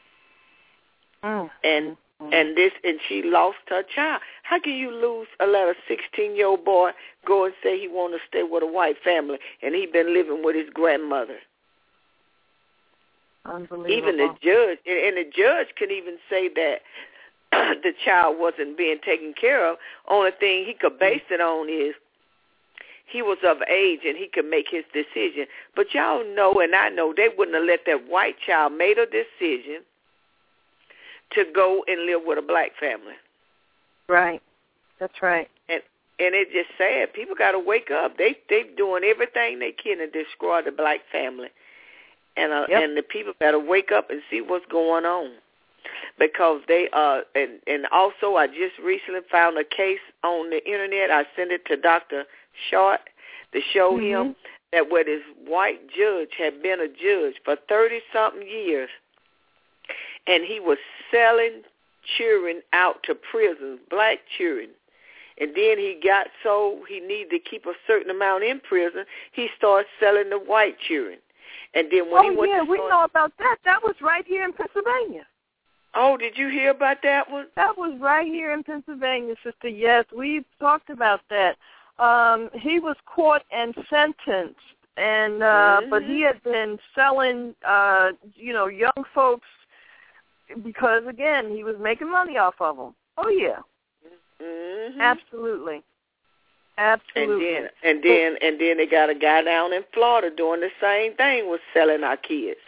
Speaker 5: And she lost her child. How can you let a 16-year-old boy go and say he want to stay with a white family and he been living with his grandmother?
Speaker 2: Unbelievable.
Speaker 5: Even the judge, and the judge can even say that the child wasn't being taken care of. Only thing he could base it on is he was of age and he could make his decision. But y'all know, and I know, they wouldn't have let that white child make a decision to go and live with a black family.
Speaker 2: Right. That's right.
Speaker 5: And it's just sad. People got to wake up. They doing everything they can to destroy the black family. And and the people got to wake up and see what's going on. Because they and also I just recently found a case on the internet. I sent it to Dr. Short to show him that where this white judge had been a judge for 30-something years, and he was selling children out to prisons, black children. And then he got so he needed to keep a certain amount in prison, he started selling the white children. And then when he went to
Speaker 2: we know about that. That was right here in Pennsylvania.
Speaker 5: Oh, did you hear about that one?
Speaker 2: That was right here in Pennsylvania, sister. Yes, we've talked about that. He was caught and sentenced, and but he had been selling, young folks because, again, he was making money off of them. Oh, yeah. Absolutely. Absolutely.
Speaker 5: And then they got a guy down in Florida doing the same thing with selling our kids.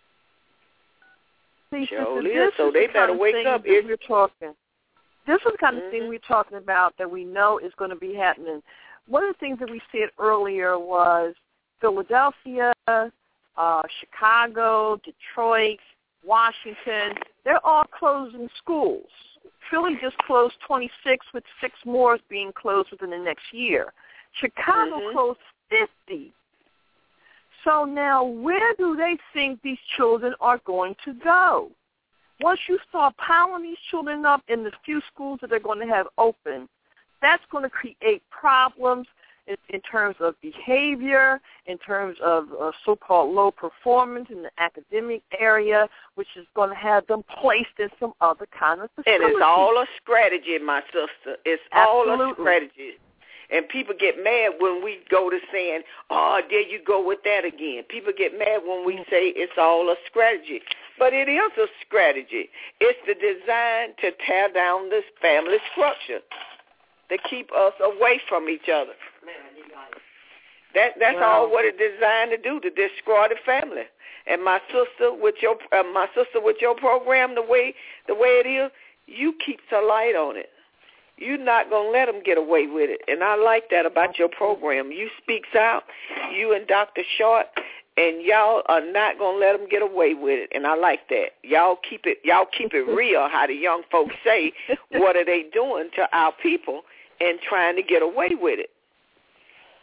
Speaker 2: See,
Speaker 5: so they better wake up.
Speaker 2: This is the kind of thing we're talking about that we know is going to be happening. One of the things that we said earlier was Philadelphia, Chicago, Detroit, Washington, they're all closing schools. Philly just closed 26, with 6 more being closed within the next year. Chicago closed 50. So now where do they think these children are going to go? Once you start piling these children up in the few schools that they're going to have open, that's going to create problems in terms of behavior, in terms of so-called low performance in the academic area, which is going to have them placed in some other kind of facility.
Speaker 5: And it's all a strategy, my sister. It's all a strategy. And people get mad when we go to saying, oh, there you go with that again. People get mad when we say it's all a strategy. But it is a strategy. It's the design to tear down this family structure, to keep us away from each other. That's all what it's designed to do, to destroy the family. And my sister with your program, the way it is, you keep the light on it. You're not going to let them get away with it. And I like that about your program. You speaks out, you and Dr. Short, and y'all are not going to let them get away with it. And I like that. Y'all keep it real, how the young folks say, what are they doing to our people and trying to get away with it.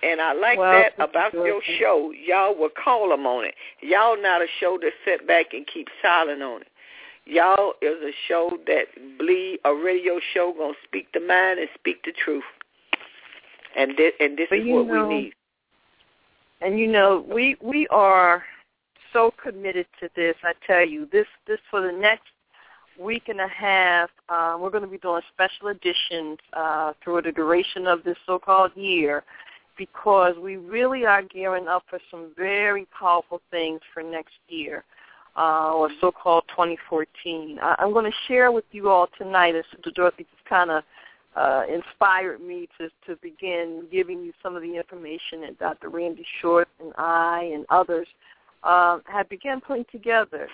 Speaker 5: And I like that about your show. Y'all will call them on it. Y'all not a show that sit back and keep silent on it. Y'all is a show that a radio show going to speak the mind and speak the truth. And this is what we need.
Speaker 2: And, we are so committed to this. I tell you, this for the next week and a half, we're going to be doing special editions through the duration of this so-called year, because we really are gearing up for some very powerful things for next year, or so-called 2014. I'm going to share with you all tonight, as Sister Dorothy just kind of inspired me to begin giving you some of the information that Dr. Randy Short and I and others have begun putting together.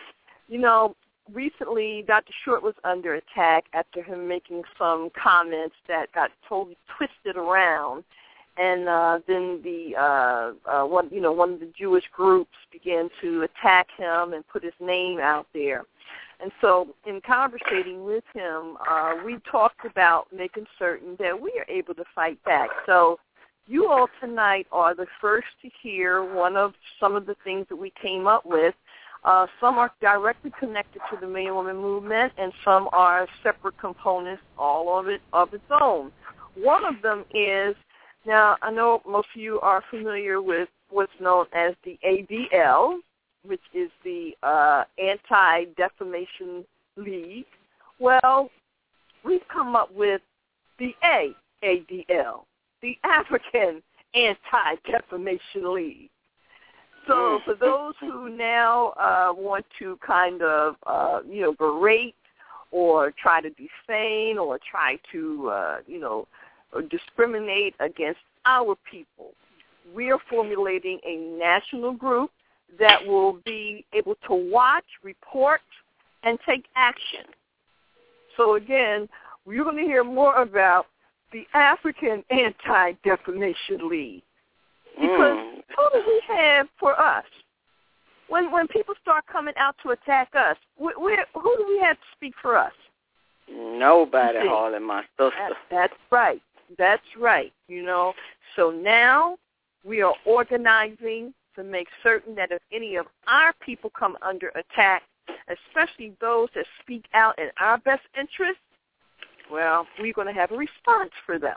Speaker 2: Recently, Dr. Short was under attack after him making some comments that got totally twisted around, and then one of the Jewish groups began to attack him and put his name out there. And so, in conversating with him, we talked about making certain that we are able to fight back. So, you all tonight are the first to hear some of the things that we came up with. Some are directly connected to the Million Woman Movement, and some are separate components, all of it of its own. One of them is, now I know most of you are familiar with what's known as the ADL, which is the Anti-Defamation League. Well, we've come up with the AADL, the African Anti-Defamation League. So for those who now want to kind of, berate or try to defame or try to, or discriminate against our people, we are formulating a national group that will be able to watch, report, and take action. So again, we're going to hear more about the African Anti-Defamation League. Because who do we have for us? When people start coming out to attack us, who do we have to speak for us?
Speaker 5: Nobody, Harley, my sister.
Speaker 2: That's right. That's right. So now we are organizing to make certain that if any of our people come under attack, especially those that speak out in our best interest, well, we're going to have a response for them.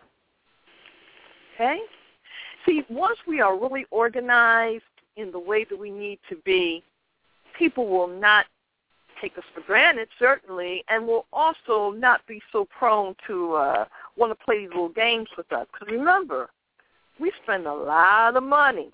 Speaker 2: Okay? See, once we are really organized in the way that we need to be, people will not take us for granted, certainly, and will also not be so prone to want to play these little games with us. Because remember, we spend a lot of money.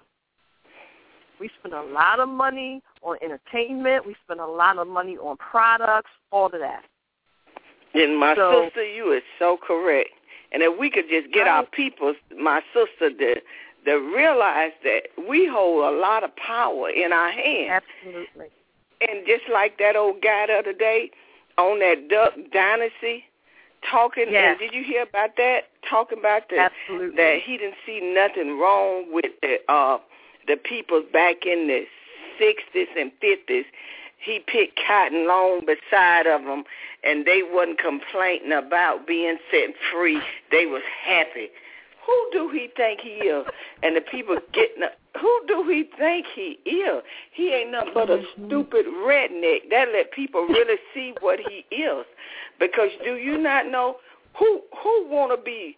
Speaker 2: We spend a lot of money on entertainment. We spend a lot of money on products, all of that.
Speaker 5: And my sister, you is so correct. And if we could just get our people, my sister, to realize that we hold a lot of power in our hands.
Speaker 2: Absolutely.
Speaker 5: And just like that old guy the other day on that Duck Dynasty talking, and did you hear about that? Talking about that he didn't see nothing wrong with the people back in the 60s and 50s. He picked cotton long beside of them, and they wasn't complaining about being set free. They was happy. Who do he think he is? And the people who do he think he is? He ain't nothing but a stupid redneck. That let people really see what he is. Because do you not know who want to be,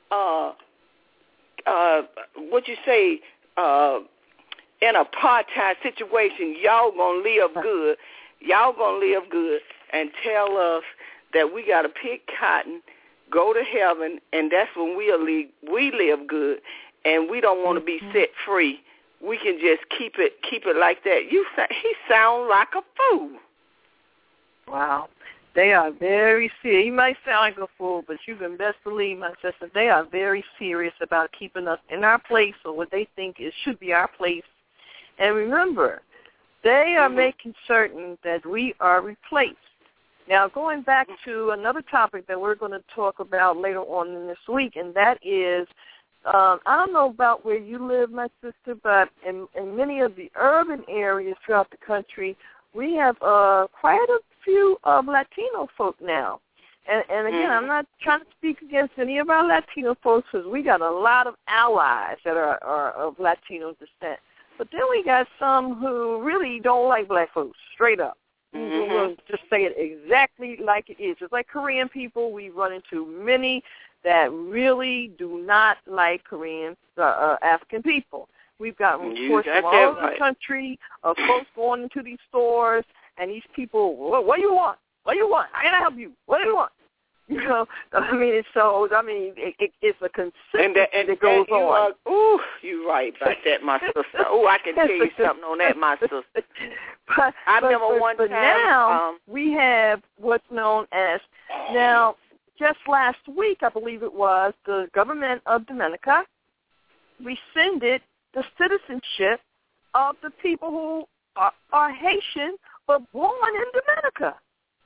Speaker 5: in an apartheid situation? Y'all going to live good. Y'all going to live good and tell us that we got to pick cotton, go to heaven, and that's when we live good, and we don't want to be set free. We can just keep it like that. He sounds like a fool.
Speaker 2: Wow. They are very serious. He might sound like a fool, but you can best believe, my sister, they are very serious about keeping us in our place, or what they think should be our place. And remember, they are making certain that we are replaced. Now, going back to another topic that we're going to talk about later on in this week, and that is, I don't know about where you live, my sister, but in many of the urban areas throughout the country, we have quite a few Latino folk now. And again, I'm not trying to speak against any of our Latino folks because we got a lot of allies that are of Latino descent. But then we got some who really don't like black folks, straight up. Mm-hmm. We'll just say it exactly like it is. It's like Korean people. We run into many that really do not like Korean, African people. We've got reports from all over the country of folks going into these stores, and these people, what do you want? What do you want? How can I help you? What do you want? You know, it's a consistency that goes on.
Speaker 5: Ooh, you're right about that, my sister. Oh, I can tell you something on that, my sister. I remember one time.
Speaker 2: Now we have what's known as, just last week, I believe it was, the government of Dominica rescinded the citizenship of the people who are Haitian but born in Dominica.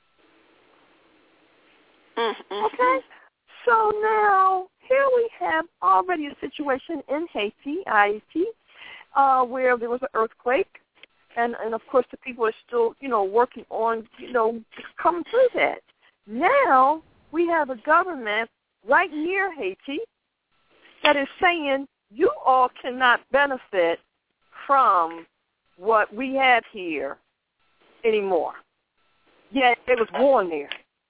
Speaker 5: Mm-hmm.
Speaker 2: Okay? So now, here we have already a situation in Haiti, where there was an earthquake, and of course the people are still, working on, coming through that. Now, we have a government right near Haiti that is saying, you all cannot benefit from what we have here anymore. Yet it was born there.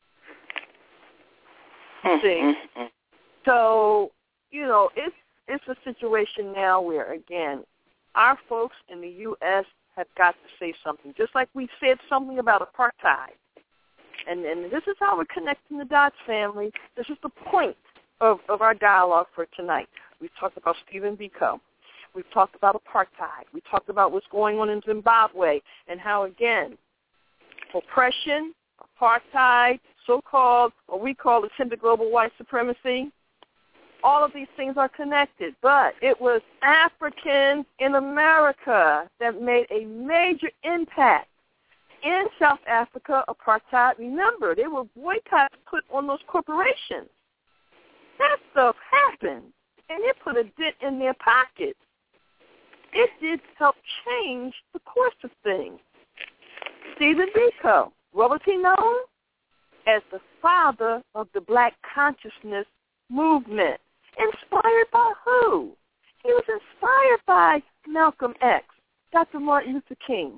Speaker 2: See? So, it's a situation now where, again, our folks in the U.S. have got to say something, just like we said something about apartheid. And this is how we're connecting the dots, family. This is the point of our dialogue for tonight. We've talked about Stephen Biko. We've talked about apartheid. We talked about what's going on in Zimbabwe and how, again, oppression, apartheid, so-called, what we call the global white supremacy, all of these things are connected. But it was Africans in America that made a major impact. In South Africa, apartheid, remember, there were boycotts put on those corporations. That stuff happened, and it put a dent in their pockets. It did help change the course of things. Stephen Biko, what was he known? As the father of the black consciousness movement. Inspired by who? He was inspired by Malcolm X, Dr. Martin Luther King.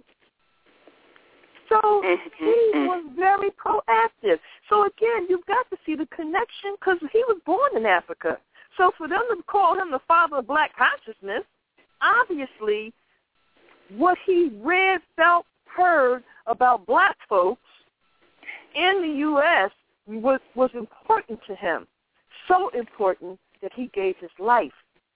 Speaker 2: So he was very proactive. So again, you've got to see the connection because he was born in Africa. So for them to call him the father of black consciousness, obviously what he read, felt, heard about black folks in the U.S. was important to him. So important that he gave his life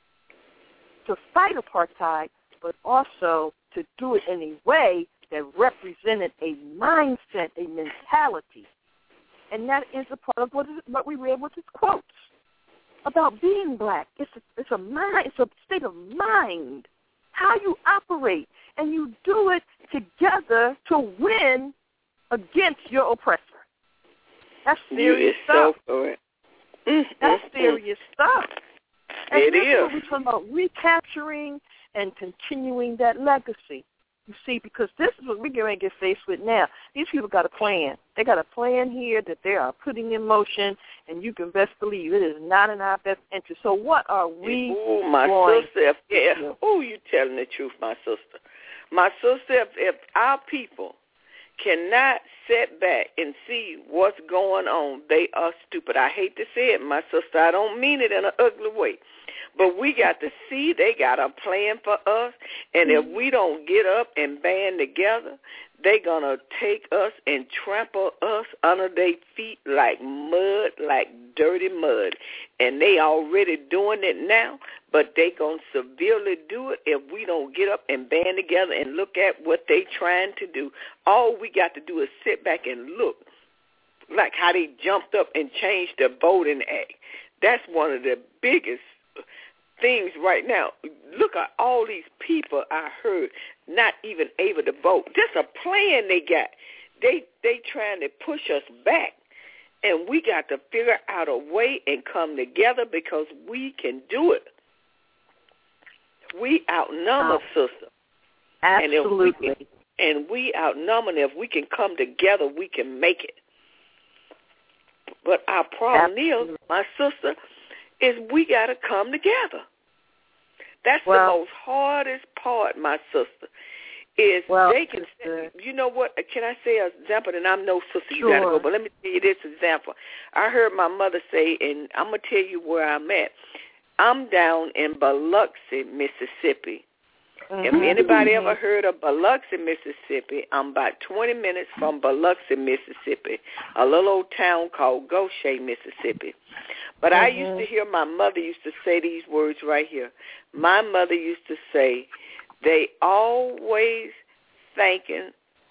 Speaker 2: to fight apartheid, but also to do it in a way that represented a mindset, a mentality. And that is a part of what we read with his quotes about being black. It's a mind, it's a state of mind, how you operate, and you do it together to win against your oppressor. That's serious stuff. That's serious stuff. And
Speaker 5: it is.
Speaker 2: We're talking about recapturing and continuing that legacy. You see, because this is what we're going to get faced with now. These people got a plan. They got a plan here that they are putting in motion, and you can best believe it is not in our best interest. So what are we
Speaker 5: going sister, you're telling the truth, my sister. My sister, if our people cannot sit back and see what's going on, they are stupid. I hate to say it, my sister. I don't mean it in an ugly way. But we got to see they got a plan for us, and if we don't get up and band together, they're going to take us and trample us under their feet like mud, like dirty mud. And they already doing it now, but they going to severely do it if we don't get up and band together and look at what they trying to do. All we got to do is sit back and look, like how they jumped up and changed the Voting Act. That's one of the biggest things right now. Look at all these people I heard not even able to vote. Just a plan they got. They trying to push us back, and we got to figure out a way and come together because we can do it. We outnumber, sister.
Speaker 2: Absolutely.
Speaker 5: And we outnumber. If we can come together, we can make it. But our problem is, my sister, is we got to come together. That's the most hardest part, my sister, is they can say, you know what, can I say an example? And I'm no sister, you got to go, but let me tell you this example. I heard my mother say, and I'm going to tell you where I'm at. I'm down in Biloxi, Mississippi. If anybody ever heard of Biloxi, Mississippi, I'm about 20 minutes from Biloxi, Mississippi, a little old town called Goshen, Mississippi. But I used to hear my mother used to say these words right here. My mother used to say, they always thinking,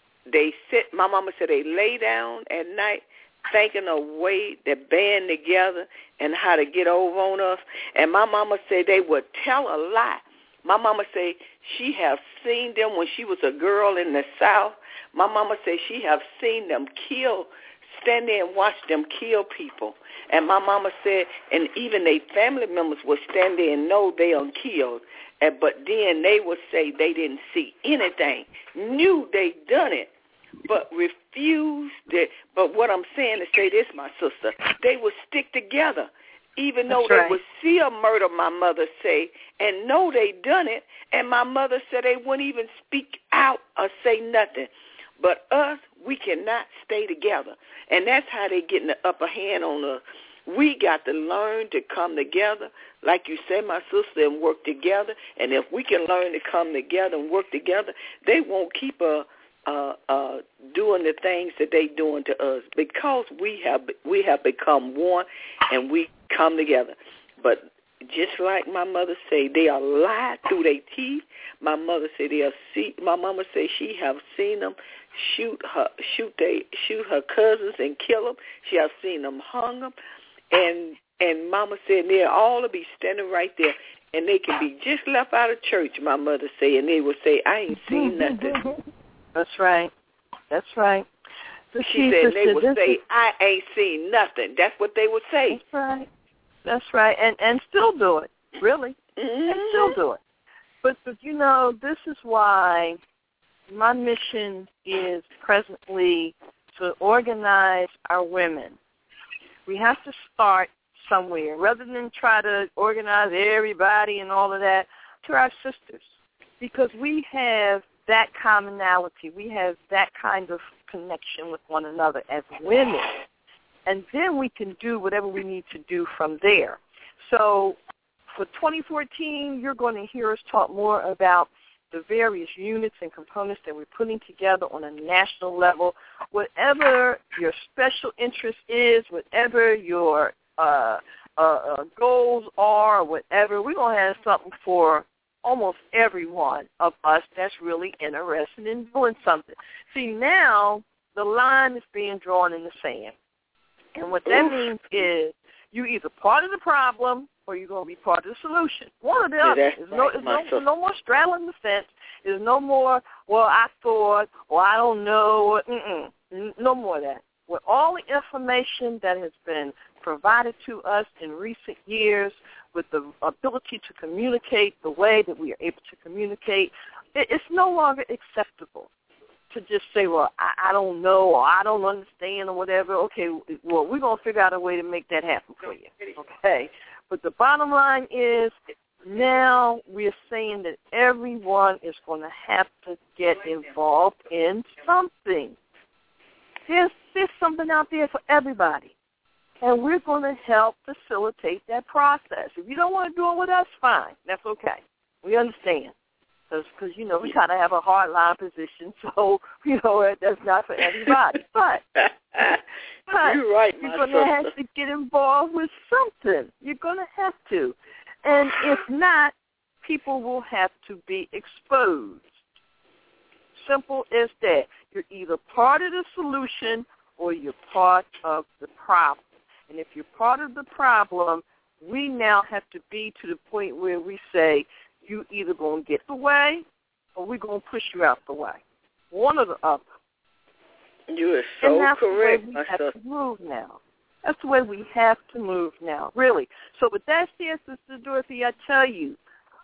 Speaker 5: my mama said they lay down at night thinking a way to band together and how to get over on us. And my mama said they would tell a lie. My mama said she have seen them when she was a girl in the South. My mama said she have seen them stand there and watch them kill people. And my mama said, and even their family members would stand there and know they unkilled. But then they would say they didn't see anything, knew they done it, but refused it. But what I'm saying to say this, my sister, they would stick together. Even though they would see a murder, my mother say, and know they done it, and my mother said they wouldn't even speak out or say nothing. But us, we cannot stay together. And that's how they getting the upper hand on us. We got to learn to come together, like you said, my sister, and work together. And if we can learn to come together and work together, they won't keep doing the things that they doing to us, because we have become one and we come together. But just like my mother say, they are lied through their teeth. My mother said my mama said she have seen them shoot her cousins and kill them. She have seen them hung them, and mama said they'll all be standing right there, and they can be just left out of church. My mother say, and they will say, I ain't seen nothing.
Speaker 2: That's right. That's right. So
Speaker 5: she said they would say, I ain't seen nothing. That's what they would say.
Speaker 2: That's right. That's right. And still do it, really. And still do it. But you know, this is why my mission is presently to organize our women. We have to start somewhere. Rather than try to organize everybody and all of that, to our sisters. Because we have that commonality. We have that kind of connection with one another as women. And then we can do whatever we need to do from there. So for 2014, you're going to hear us talk more about the various units and components that we're putting together on a national level. Whatever your special interest is, whatever your goals are, whatever, we're going to have something for almost every one of us that's really interested in doing something. See, now the line is being drawn in the sand. And what that means is you're either part of the problem or you're going to be part of the solution. One or the other. There's no more straddling the fence. There's no more, well, I thought, or I don't know. No more of that. With all the information that has been provided to us in recent years, with the ability to communicate the way that we are able to communicate, it's no longer acceptable to just say, well, I don't know, or I don't understand, or whatever. Okay, well, we're going to figure out a way to make that happen for you. Okay? But the bottom line is now we're saying that everyone is going to have to get involved in something. There's something out there for everybody. And we're going to help facilitate that process. If you don't want to do it with us, fine. That's okay. We understand. Because, you know, we kind of have a hard line position, so, you know, that's not for everybody. But
Speaker 5: you're right,
Speaker 2: you're going to have to get involved with something. You're going to have to. And if not, people will have to be exposed. Simple as that. You're either part of the solution or you're part of the problem. And if you're part of the problem, we now have to be to the point where we say, you either going to get the way or we're going to push you out the way. One or the other.
Speaker 5: You are so correct,
Speaker 2: my sister. That's the way we have to move now. That's the way we have to move now, really. So with that said, Sister Dorothy, I tell you,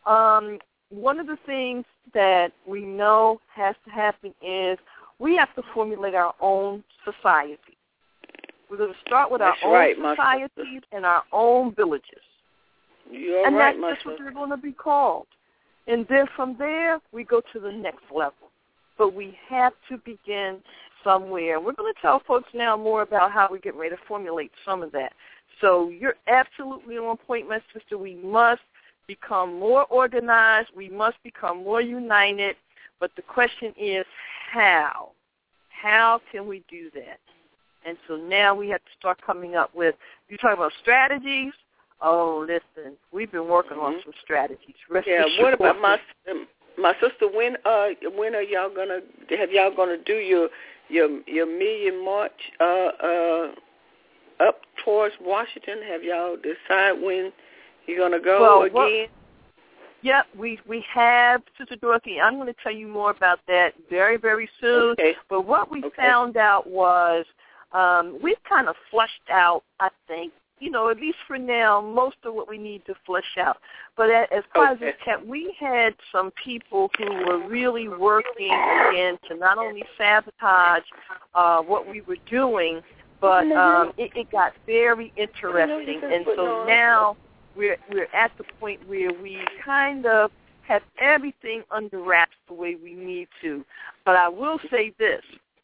Speaker 2: one of the things that we know has to happen is we have to formulate our own society. We're going to start with our own societies and our own villages.
Speaker 5: And
Speaker 2: that's just what they're going to be called. And then from there, we go to the next level. But we have to begin somewhere. We're going to tell folks now more about how we get ready to formulate some of that. So you're absolutely on point, my sister. We must become more organized. We must become more united. But the question is how? How can we do that? And so now we have to start coming up with, you talk about strategies. Oh, listen, we've been working on some strategies.
Speaker 5: What about my sister? When are y'all gonna do your Million March up towards Washington? Have y'all decided when you're gonna go again?
Speaker 2: Yep, we have, Sister Dorothy. I'm going to tell you more about that very, very soon.
Speaker 5: Okay.
Speaker 2: But what we found out was we've kind of flushed out, I think, at least for now, most of what we need to flush out. But as far as this kept, we had some people who were really working, again, to not only sabotage what we were doing, but it got very interesting. And so now we're at the point where we kind of have everything under wraps the way we need to. But I will say this,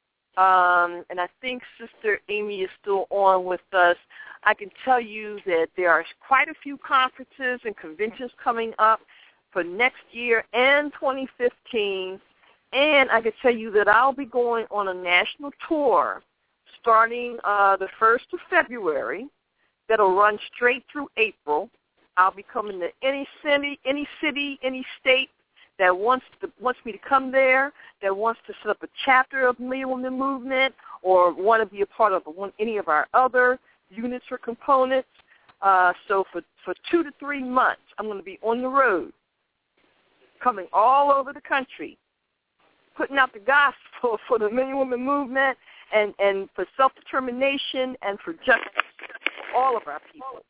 Speaker 2: and I think Sister Amy is still on with us. I can tell you that there are quite a few conferences and conventions coming up for next year and 2015. And I can tell you that I'll be going on a national tour starting the 1st of February that'll run straight through April. I'll be coming to any city, any state that wants me to come there, that wants to set up a chapter of Million Woman Movement or want to be a part of any of our other units or components. So for 2 to 3 months, I'm going to be on the road, coming all over the country, putting out the gospel for the Million Woman Movement and for self-determination and for justice for all of our people,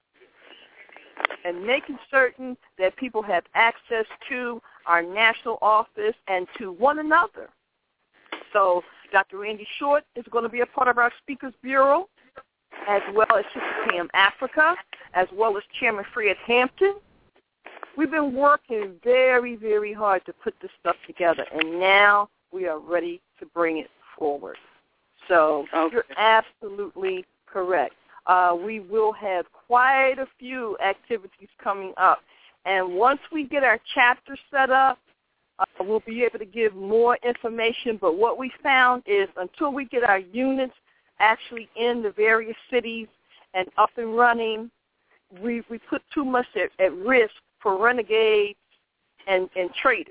Speaker 2: and making certain that people have access to our national office and to one another. So Dr. Randy Short is going to be a part of our Speakers Bureau, as well as Sister Pam Africa, as well as Chairman Fred Hampton. We've been working very, very hard to put this stuff together, and now we are ready to bring it forward. So You're absolutely correct. We will have quite a few activities coming up. And once we get our chapter set up, we'll be able to give more information. But what we found is until we get our units actually in the various cities and up and running, we put too much at risk for renegades and traitors.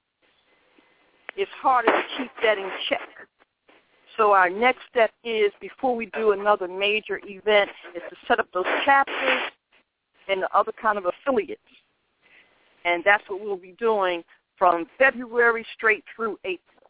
Speaker 2: It's harder to keep that in check. So our next step is, before we do another major event, is to set up those chapters and the other kind of affiliates. And that's what we'll be doing from February straight through April.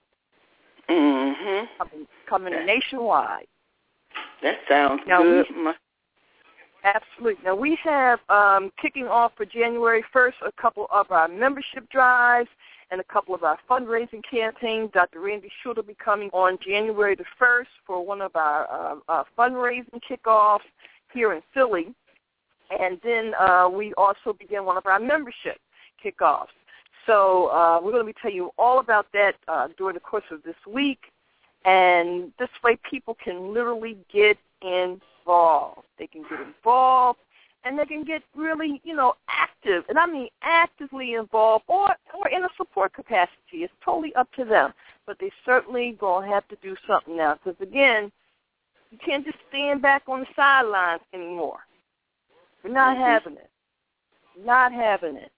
Speaker 5: Mm-hmm.
Speaker 2: Coming nationwide.
Speaker 5: That sounds good.
Speaker 2: Absolutely. Now, we have, kicking off for January 1st, a couple of our membership drives and a couple of our fundraising campaigns. Dr. Randy Short will be coming on January the 1st for one of our fundraising kickoffs here in Philly. And then we also begin one of our membership kickoffs. So we're going to be telling you all about that during the course of this week. And this way people can literally get involved. They can get involved, and they can get really, active. And I mean actively involved or in a support capacity. It's totally up to them. But they certainly going to have to do something now. Because, again, you can't just stand back on the sidelines anymore. We're not having it. Not having it.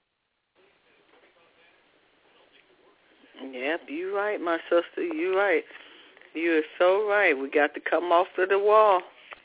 Speaker 5: Yep, you're right, my sister. You're right. You are so right. We got to come off to the wall.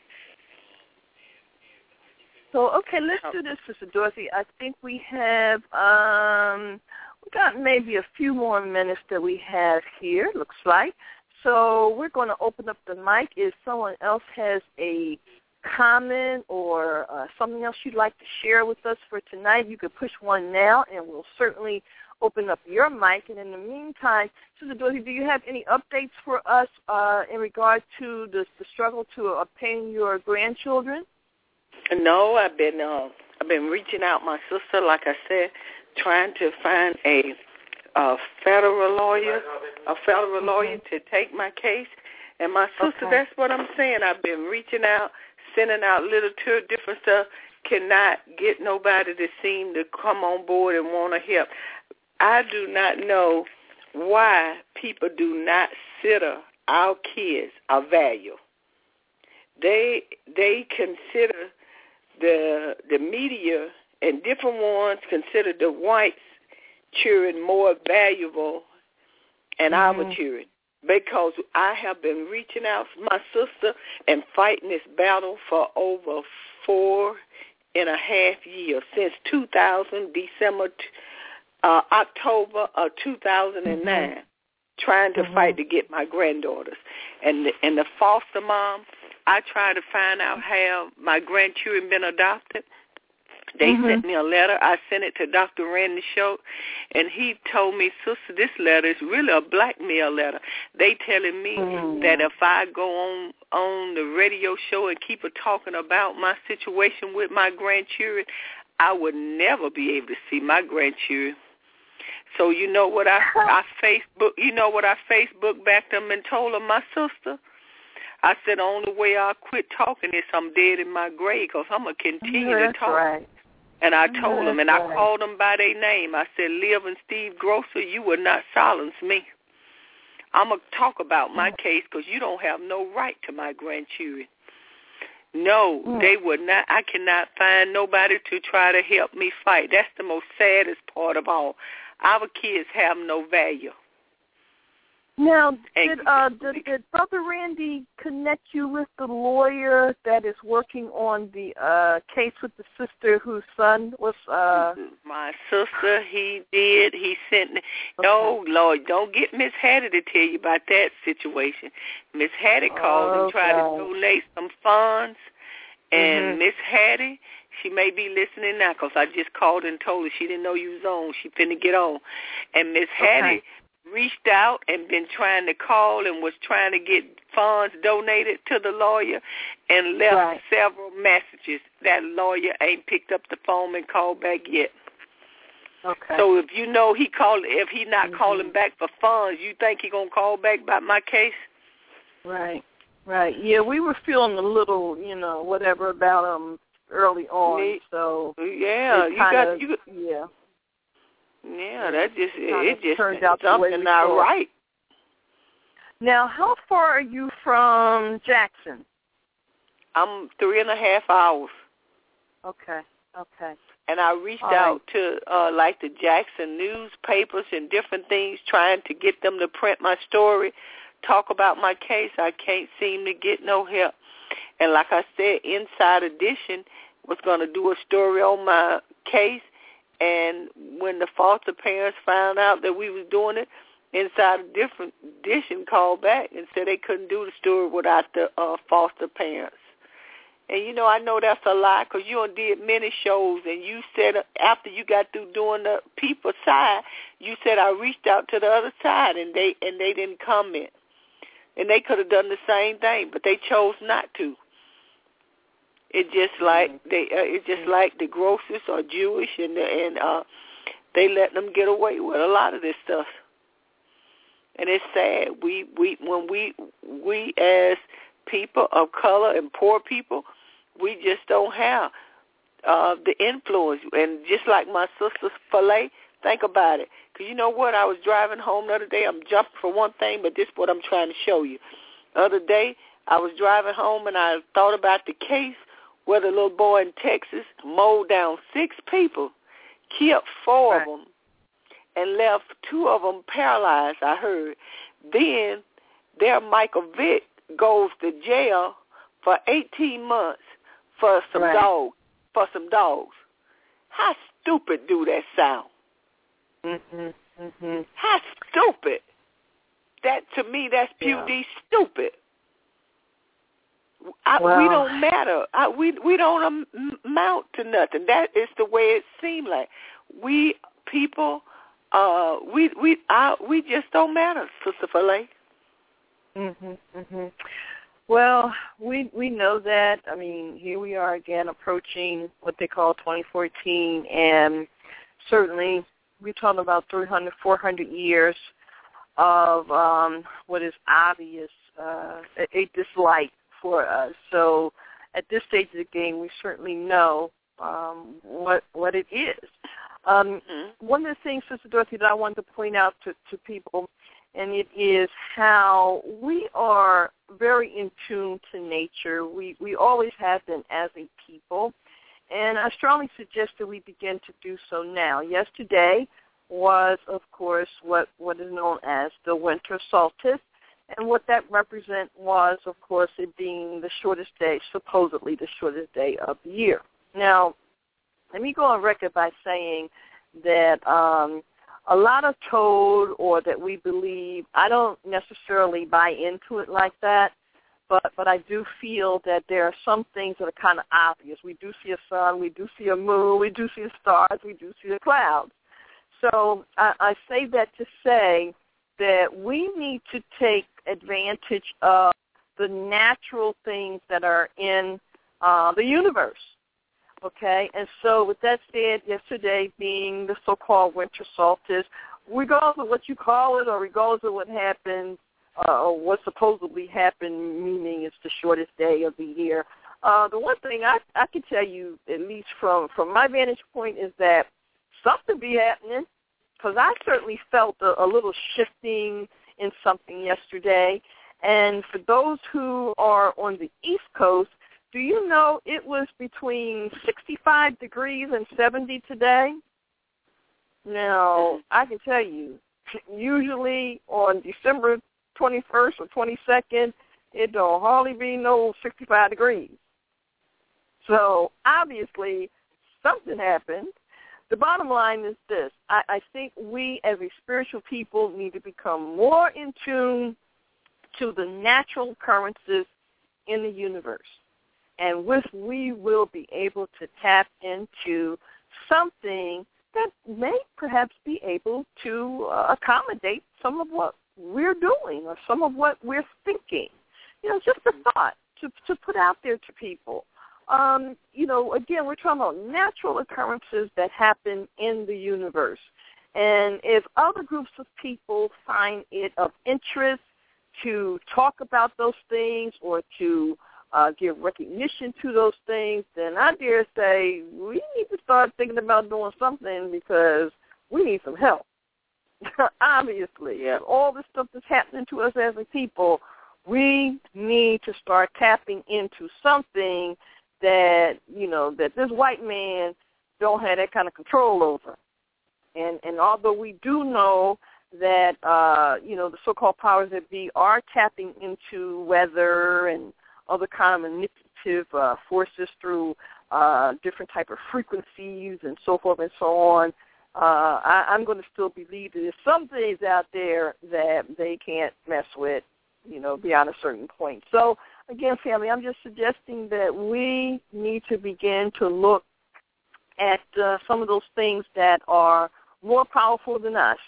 Speaker 2: So, okay, let's do this, Sister Dorothy. I think we have, we got maybe a few more minutes that we have here, looks like. So we're going to open up the mic. If someone else has a comment or something else you'd like to share with us for tonight, you could push one now, and we'll certainly open up your mic. And in the meantime, Sister Dorothy, do you have any updates for us in regard to the struggle to obtain your grandchildren?
Speaker 5: No, I've been reaching out my sister, like I said, trying to find a federal lawyer to take my case. And my sister, That's what I'm saying. I've been reaching out, sending out literature, different stuff, cannot get nobody to seem to come on board and want to help. I do not know why people do not consider our kids of value. They consider the media and different ones consider the whites children more valuable than our children, because I have been reaching out to my sister and fighting this battle for over 4.5 years, since 2000, October of 2009, trying to fight to get my granddaughters. And the foster mom, I tried to find out how my grandchildren been adopted. They sent me a letter. I sent it to Dr. Randy Schultz, and he told me, sister, this letter is really a blackmail letter. They telling me that if I go on the radio show and keep talking about my situation with my grandchildren, I would never be able to see my grandchildren. So you know what I Facebook backed them and told them, my sister, I said the only way I'll quit talking is I'm dead in my grave, because I'm going to continue to talk. Right. And I told them, and I called them by their name. I said, Liv and Steve Grosser, you will not silence me. I'm going to talk about my case, because you don't have no right to my grandchildren. No, they would not. I cannot find nobody to try to help me fight. That's the most saddest part of all. Our kids have no value.
Speaker 2: Now, did Brother Randy connect you with the lawyer that is working on the case with the sister whose son was...
Speaker 5: My sister, he did. He sent... No, Lord, don't get Miss Hattie to tell you about that situation. Miss Hattie called and tried to donate some funds, and Miss Hattie, she may be listening now, because I just called and told her she didn't know you was on. She finna get on. And Miss Hattie reached out and been trying to call and was trying to get funds donated to the lawyer, and left several messages. That lawyer ain't picked up the phone and called back yet. Okay. So if you know if he not calling back for funds, you think he gonna call back about my case?
Speaker 2: Right. Yeah, we were feeling a little, whatever about him early on. So
Speaker 5: yeah, Yeah, that just turned out something not right.
Speaker 2: Now, how far are you from Jackson?
Speaker 5: I'm 3.5 hours.
Speaker 2: Okay.
Speaker 5: And I reached out to like the Jackson newspapers and different things, trying to get them to print my story, talk about my case. I can't seem to get no help. And like I said, Inside Edition was going to do a story on my case. And when the foster parents found out that we was doing it, Inside Edition called back and said they couldn't do the story without the foster parents. And, I know that's a lie, because you did many shows, and you said after you got through doing the people side, you said I reached out to the other side, and they didn't comment. And they could have done the same thing, but they chose not to. It's just like the Grossers are Jewish, and they let them get away with a lot of this stuff. And it's sad. When we as people of color and poor people, we just don't have the influence. And just like my sister's filet, think about it. Because you know what? I was driving home the other day. I'm jumping for one thing, but this is what I'm trying to show you. The other day, I was driving home, and I thought about the case where the little boy in Texas mowed down 6 people, killed 4 of them, and left 2 of them paralyzed, I heard. Then their Michael Vick goes to jail for 18 months for some dogs. How stupid do that sound? How stupid. That, to me, that's purely stupid. We don't matter. We don't amount to nothing. That is the way it seemed like. We people, we just don't matter, Sister Filet.
Speaker 2: Well, we know that. I mean, here we are again approaching what they call 2014, and certainly we're talking about 300, 400 years of what is obvious a dislike for us. So at this stage of the game, we certainly know what it is. One of the things, Sister Dorothy, that I wanted to point out to people, and it is how we are very in tune to nature. We always have been as a people, and I strongly suggest that we begin to do so now. Yesterday was, of course, what is known as the winter solstice, and what that represent was, of course, it being the shortest day, supposedly the shortest day of the year. Now, let me go on record by saying that a lot of told, or that we believe, I don't necessarily buy into it like that, but I do feel that there are some things that are kind of obvious. We do see a sun, we do see a moon, we do see the stars, we do see the clouds. So I say that to say that we need to take advantage of the natural things that are in the universe, okay? And so with that said, yesterday being the so-called winter solstice, regardless of what you call it or regardless of what happened or what supposedly happened, meaning it's the shortest day of the year, the one thing I can tell you, at least from my vantage point, is that something be happening, because I certainly felt a little shifting in something yesterday. And for those who are on the East Coast, do you know it was between 65 degrees and 70 today? Now, I can tell you, usually on December 21st or 22nd, it don't hardly be no 65 degrees. So obviously something happened. The bottom line is this. I think we as a spiritual people need to become more in tune to the natural occurrences in the universe. And we will be able to tap into something that may perhaps be able to accommodate some of what we're doing or some of what we're thinking. You know, just a thought to put out there to people. Again, we're talking about natural occurrences that happen in the universe. And if other groups of people find it of interest to talk about those things or to give recognition to those things, then I dare say we need to start thinking about doing something, because we need some help. Obviously, all this stuff that's happening to us as a people, we need to start tapping into something that, that this white man don't have that kind of control over. And although we do know that, the so-called powers that be are tapping into weather and other kind of manipulative forces through different type of frequencies and so forth and so on, I'm going to still believe that there's some things out there that they can't mess with, beyond a certain point. So, again, family, I'm just suggesting that we need to begin to look at some of those things that are more powerful than us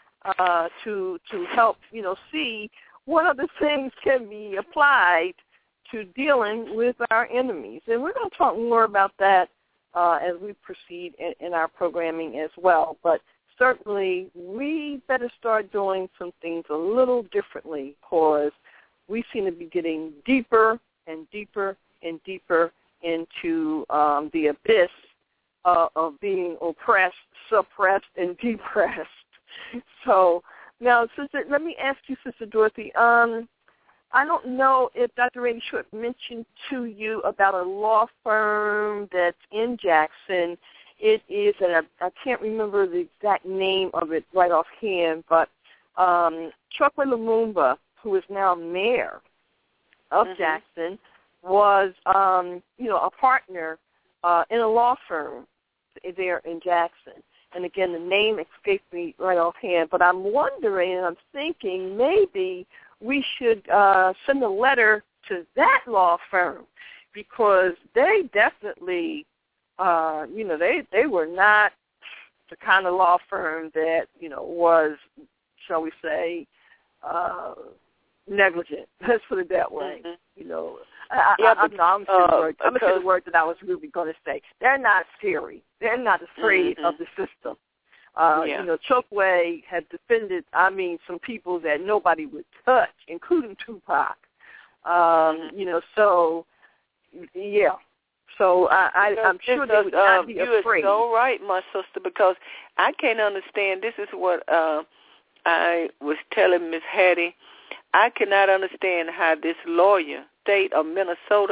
Speaker 2: to help, see what other things can be applied to dealing with our enemies. And we're going to talk more about that as we proceed in our programming as well. But certainly we better start doing some things a little differently, because we seem to be getting deeper and deeper and deeper into the abyss of being oppressed, suppressed, and depressed. So now, Sister, let me ask you, Sister Dorothy, I don't know if Dr. Rainey Short mentioned to you about a law firm that's in Jackson. It is, and I can't remember the exact name of it right offhand, but Chokwe Lumumba, who is now mayor of Jackson, was, a partner in a law firm there in Jackson. And again, the name escaped me right offhand, but I'm wondering, and I'm thinking maybe we should send a letter to that law firm because they definitely, they were not the kind of law firm that, was, shall we say, negligent. Let's put it that way. I'm going to say the word that I was really going to say. They're not scary. They're not afraid of the system. Chokwe had defended, some people that nobody would touch, including Tupac. So, yeah. So I'm sure they would not be afraid.
Speaker 5: You are so right, my sister, because I can't understand. This is what I was telling Miss Hattie. I cannot understand how this lawyer, state of Minnesota,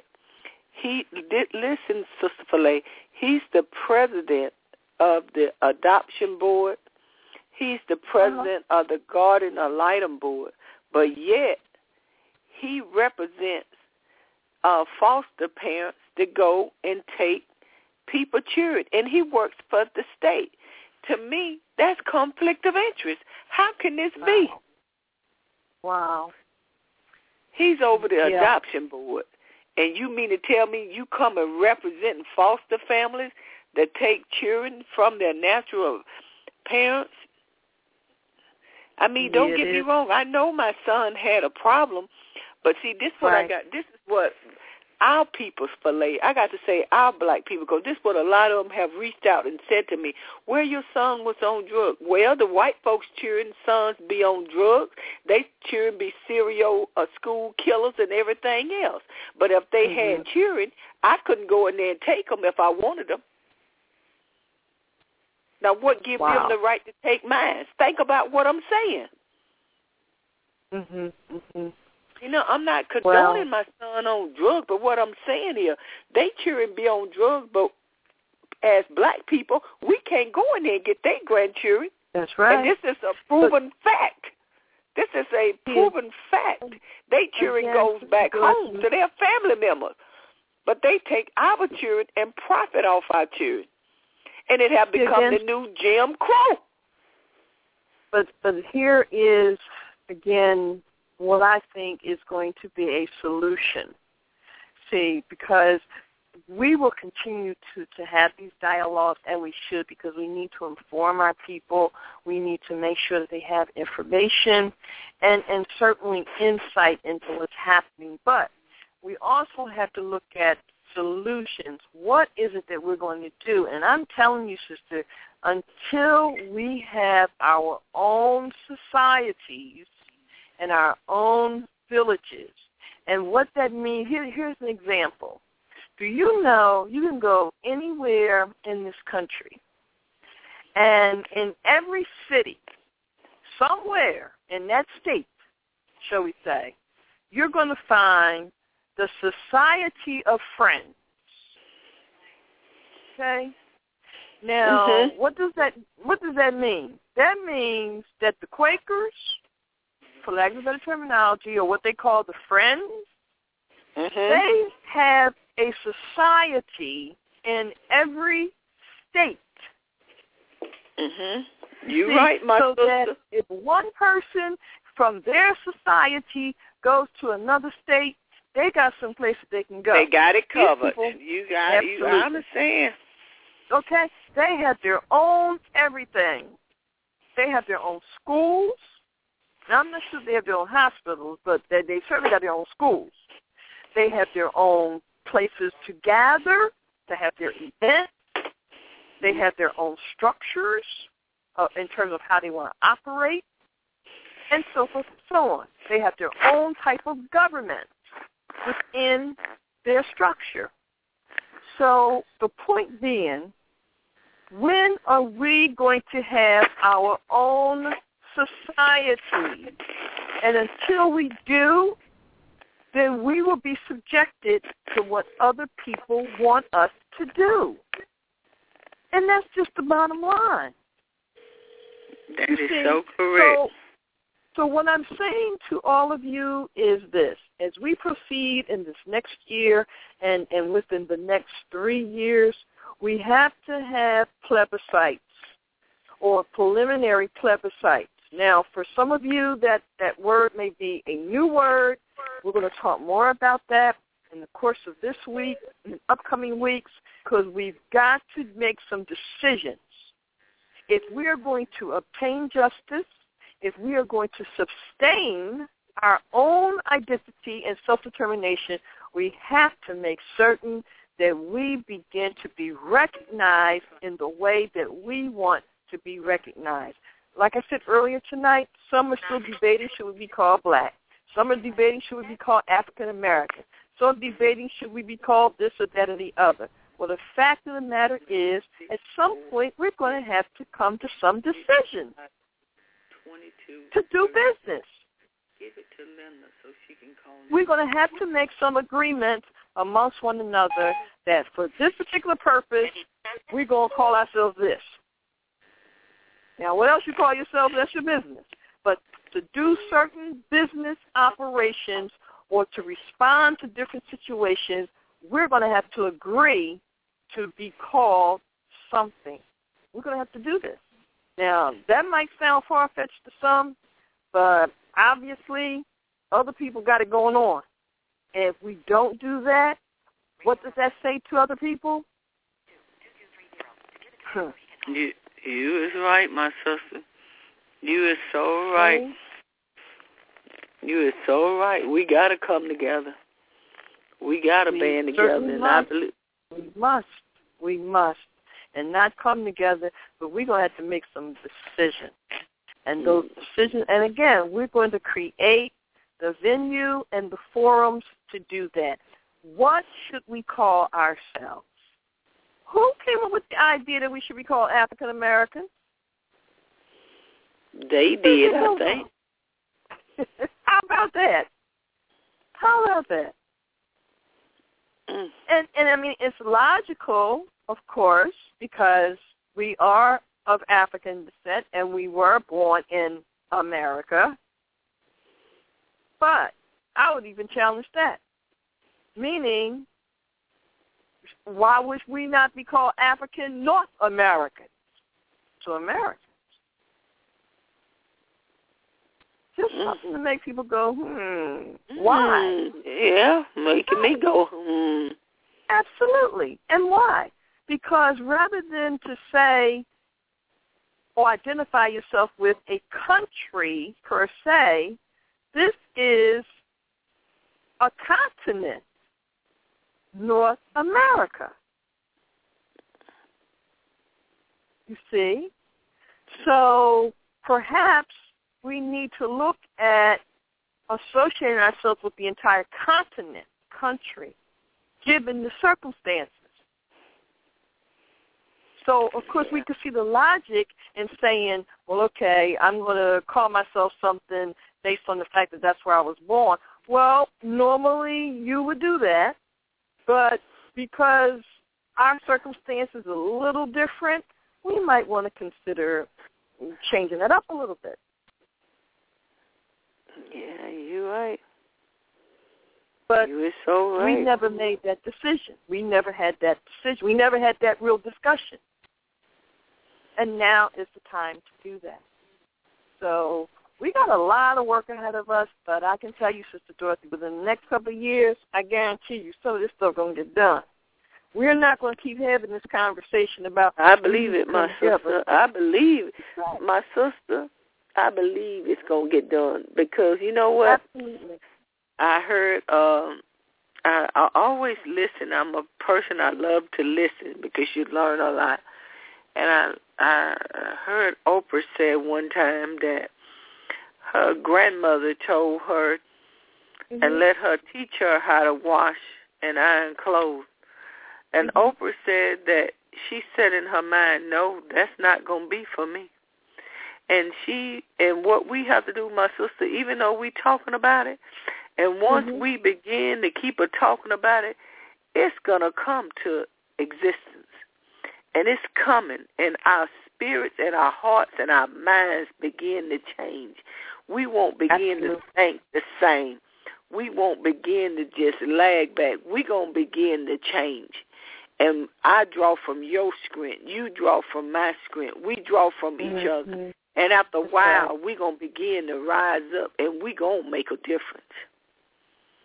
Speaker 5: listen, Sister Filet, he's the president of the adoption board. He's the president of the Guardian ad litem board, but yet he represents foster parents that go and take people children, and he works for the state. To me, that's conflict of interest. How can this be?
Speaker 2: Wow.
Speaker 5: He's over the adoption board, and you mean to tell me you come and representing foster families that take children from their natural parents? Don't get me wrong. I know my son had a problem, but see, this is what I got. This is what our people's Filet. I got to say our black people, because this is what a lot of them have reached out and said to me. Where your son was on drugs? Well, the white folks' children's sons be on drugs. They children be serial school killers and everything else. But if they had children, I couldn't go in there and take them if I wanted them. Now, what gives them the right to take mine? Think about what I'm saying. I'm not condoning my son on drugs, but what I'm saying here, they children be on drugs, but as black people, we can't go in there and get their grandchildren.
Speaker 2: That's right.
Speaker 5: And this is a proven fact. This is a proven fact. They children goes back home to their family members, but they take our children and profit off our children. And it have become the new Jim Crow.
Speaker 2: But here is, again, what I think is going to be a solution. See, because we will continue to have these dialogues, and we should, because we need to inform our people. We need to make sure that they have information and certainly insight into what's happening. But we also have to look at solutions. What is it that we're going to do? And I'm telling you, sister, until we have our own societies and our own villages, and what that means, here's an example. Do you know you can go anywhere in this country, and in every city, somewhere in that state, shall we say, you're going to find the Society of Friends. Okay? Now, what does that mean? That means that the Quakers, for lack of a better terminology, or what they call the Friends, they have a society in every state.
Speaker 5: You're right, my sister.
Speaker 2: So that if one person from their society goes to another state, they got some place that they can go.
Speaker 5: They got it covered.
Speaker 2: People,
Speaker 5: you I understand.
Speaker 2: Okay? They have their own everything. They have their own schools. Now, I'm not sure they have their own hospitals, but they certainly got their own schools. They have their own places to gather, to have their events. They have their own structures in terms of how they want to operate, and so forth and so on. They have their own type of government within their structure. So the point being, when are we going to have our own society? And until we do, then we will be subjected to what other people want us to do. And that's just the bottom line.
Speaker 5: That is so correct.
Speaker 2: So what I'm saying to all of you is this. As we proceed in this next year and within the next 3 years, we have to have plebiscites or preliminary plebiscites. Now, for some of you, that word may be a new word. We're going to talk more about that in the course of this week and upcoming weeks, because we've got to make some decisions. If we are going to obtain justice, if we are going to sustain our own identity and self-determination, we have to make certain that we begin to be recognized in the way that we want to be recognized. Like I said earlier tonight, some are still debating should we be called black. Some are debating should we be called African American. Some are debating should we be called this or that or the other. Well, the fact of the matter is, at some point, we're going to have to come to some decision to do business.
Speaker 5: Give it to Linda so she can call me.
Speaker 2: We're going to have to make some agreement amongst one another that for this particular purpose, we're going to call ourselves this. Now, what else you call yourself, that's your business. But to do certain business operations or to respond to different situations, we're going to have to agree to be called something. We're going to have to do this. Now, that might sound far-fetched to some, but obviously other people got it going on. And if we don't do that, what does that say to other people?
Speaker 5: You is right, my sister. You is so right. You is so right. We got to come together. We got to band together. And I believe
Speaker 2: we must. And not come together, but we're going to have to make some decisions. And those decisions, and again, we're going to create the venue and the forums to do that. What should we call ourselves? Who came up with the idea that we should be called African Americans?
Speaker 5: They did, I think.
Speaker 2: How about that? And I mean, it's logical, of course, because we are of African descent and we were born in America. But I would even challenge that. Meaning, why would we not be called African North Americans to Americans? Just something to make people go, why?
Speaker 5: Yeah, making me go,
Speaker 2: Absolutely. And why? Because rather than to say or identify yourself with a country per se, this is a continent, North America. You see? So perhaps we need to look at associating ourselves with the entire continent, country, given the circumstances. So, of course, we could see the logic in saying, well, okay, I'm going to call myself something based on the fact that that's where I was born. Well, normally you would do that, but because our circumstances are a little different, we might want to consider changing that up a little bit.
Speaker 5: Yeah, you're right.
Speaker 2: But
Speaker 5: you were so right.
Speaker 2: We never made that decision. We never had that decision. We never had that real discussion. And now is the time to do that. So we got a lot of work ahead of us, but I can tell you, Sister Dorothy, within the next couple of years, I guarantee you some of this stuff going to get done. We're not going to keep having this conversation about...
Speaker 5: I believe it, my sister. I believe, my sister, I believe it's going to get done. Because you know what?
Speaker 2: Absolutely.
Speaker 5: I heard, I always listen. I'm a person, I love to listen because you learn a lot. And I heard Oprah say one time that her grandmother told her and let her teach her how to wash and iron clothes. And Oprah said that she said in her mind, no, that's not going to be for me. And what we have to do, my sister, even though we talking about it, and once we begin to keep talking about it, it's going to come to existence. And it's coming, and our spirits and our hearts and our minds begin to change. We won't begin to think the same. We won't begin to just lag back. We're going to begin to change. And I draw from your strength. You draw from my strength. We draw from each other. And after a while, we're going to begin to rise up, and we're going to make a difference.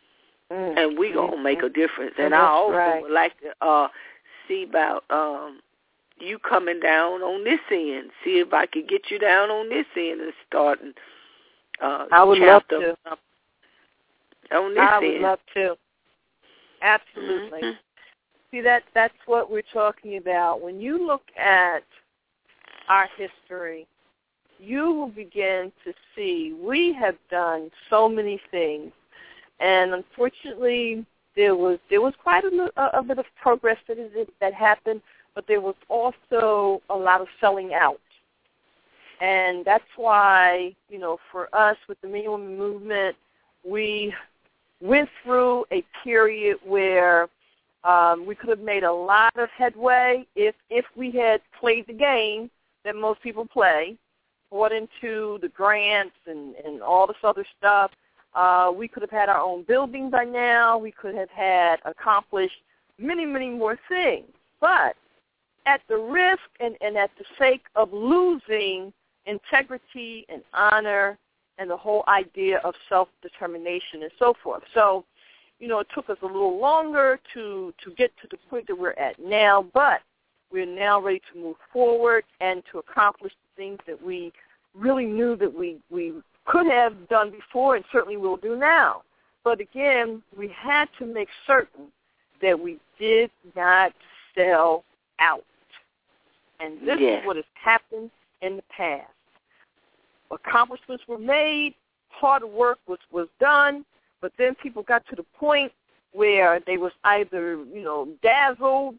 Speaker 5: and we gonna make a difference. And I also would like to see about you coming down on this end. See if I could get you down on this end and starting.
Speaker 2: I would love to.
Speaker 5: On this
Speaker 2: I
Speaker 5: end.
Speaker 2: would love to. Absolutely.
Speaker 5: Mm-hmm.
Speaker 2: See, that's what we're talking about. When you look at our history, you will begin to see we have done so many things, and unfortunately, there was quite a bit of progress that happened, but there was also a lot of selling out, and that's why for us with the Men Women movement, we went through a period where we could have made a lot of headway if we had played the game that most people play, bought into the grants and all this other stuff. We could have had our own building by now. We could have had accomplished many, many more things. But at the risk and at the sake of losing integrity and honor and the whole idea of self-determination and so forth. So, it took us a little longer to get to the point that we're at now, but we're now ready to move forward and to accomplish the things that we really knew that we could have done before and certainly will do now. But again, we had to make certain that we did not sell out. And this is what has happened in the past. Accomplishments were made, hard work was done, but then people got to the point where they was either, dazzled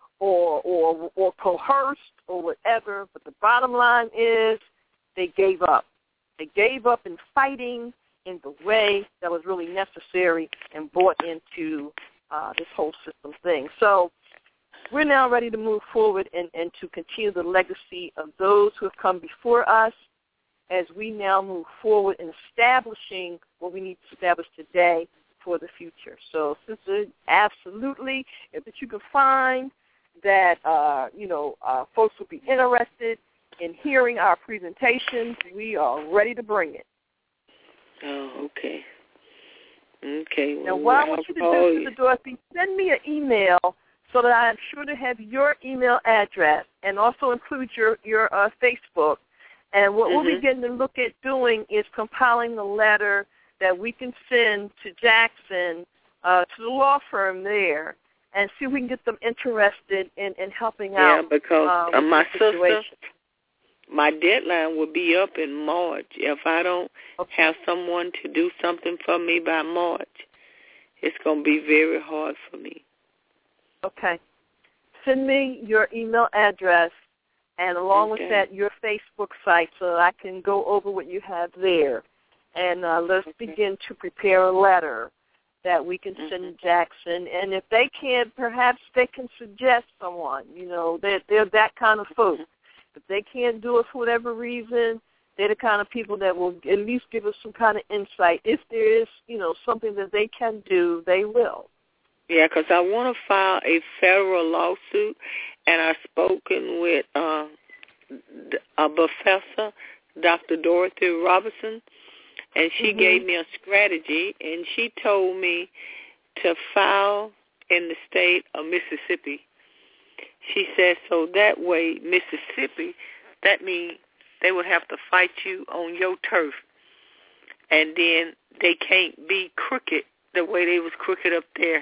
Speaker 2: or coerced or whatever. But the bottom line is they gave up. They gave up in fighting in the way that was really necessary and bought into this whole system thing. So we're now ready to move forward and to continue the legacy of those who have come before us as we now move forward in establishing what we need to establish today for the future. So, Sister, absolutely, if you can find that, folks will be interested in hearing our presentations, we are ready to bring it.
Speaker 5: Oh, okay. Okay.
Speaker 2: Now, what I want you to do, Sister Dorothy, send me an email so that I'm sure to have your email address and also include your Facebook. And what we'll begin to look at doing is compiling a letter that we can send to Jackson, to the law firm there, and see if we can get them interested in helping out.
Speaker 5: Yeah, because my sister,
Speaker 2: situation.
Speaker 5: my deadline will be up in March. If I don't have someone to do something for me by March, it's going to be very hard for me.
Speaker 2: Okay. Send me your email address and along with that, your Facebook site so that I can go over what you have there. And let's begin to prepare a letter that we can send to Jackson. And if they can, perhaps they can suggest someone. They're that kind of folks. If they can't do it for whatever reason, they're the kind of people that will at least give us some kind of insight. If there is, something that they can do, they will.
Speaker 5: Yeah, because I want to file a federal lawsuit, and I've spoken with a professor, Dr. Dorothy Robertson, and she gave me a strategy, and she told me to file in the state of Mississippi. She said, so that way, Mississippi, that means they would have to fight you on your turf, and then they can't be crooked the way they was crooked up there.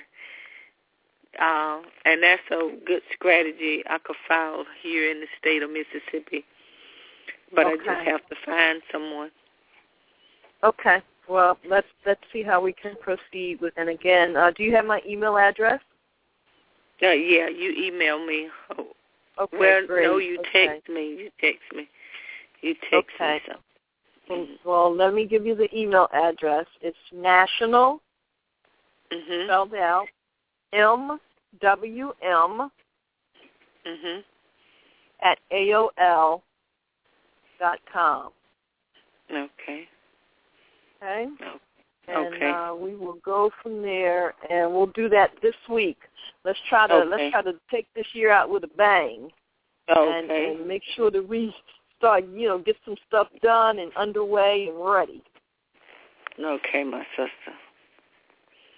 Speaker 5: And that's a good strategy I could file here in the state of Mississippi. But I just have to find someone.
Speaker 2: Okay. Well, let's see how we can proceed with. And again, do you have my email address?
Speaker 5: Yeah, you email me.
Speaker 2: Okay,
Speaker 5: well,
Speaker 2: great.
Speaker 5: No, you text me. You text me.
Speaker 2: Okay. Well, let me give you the email address. It's national, spelled out, MWM at AOL.com.
Speaker 5: Okay.
Speaker 2: Okay?
Speaker 5: Okay.
Speaker 2: And we will go from there, and we'll do that this week. Let's try to take this year out with a bang.
Speaker 5: Okay.
Speaker 2: And make sure that we start, get some stuff done and underway and ready.
Speaker 5: Okay, my sister.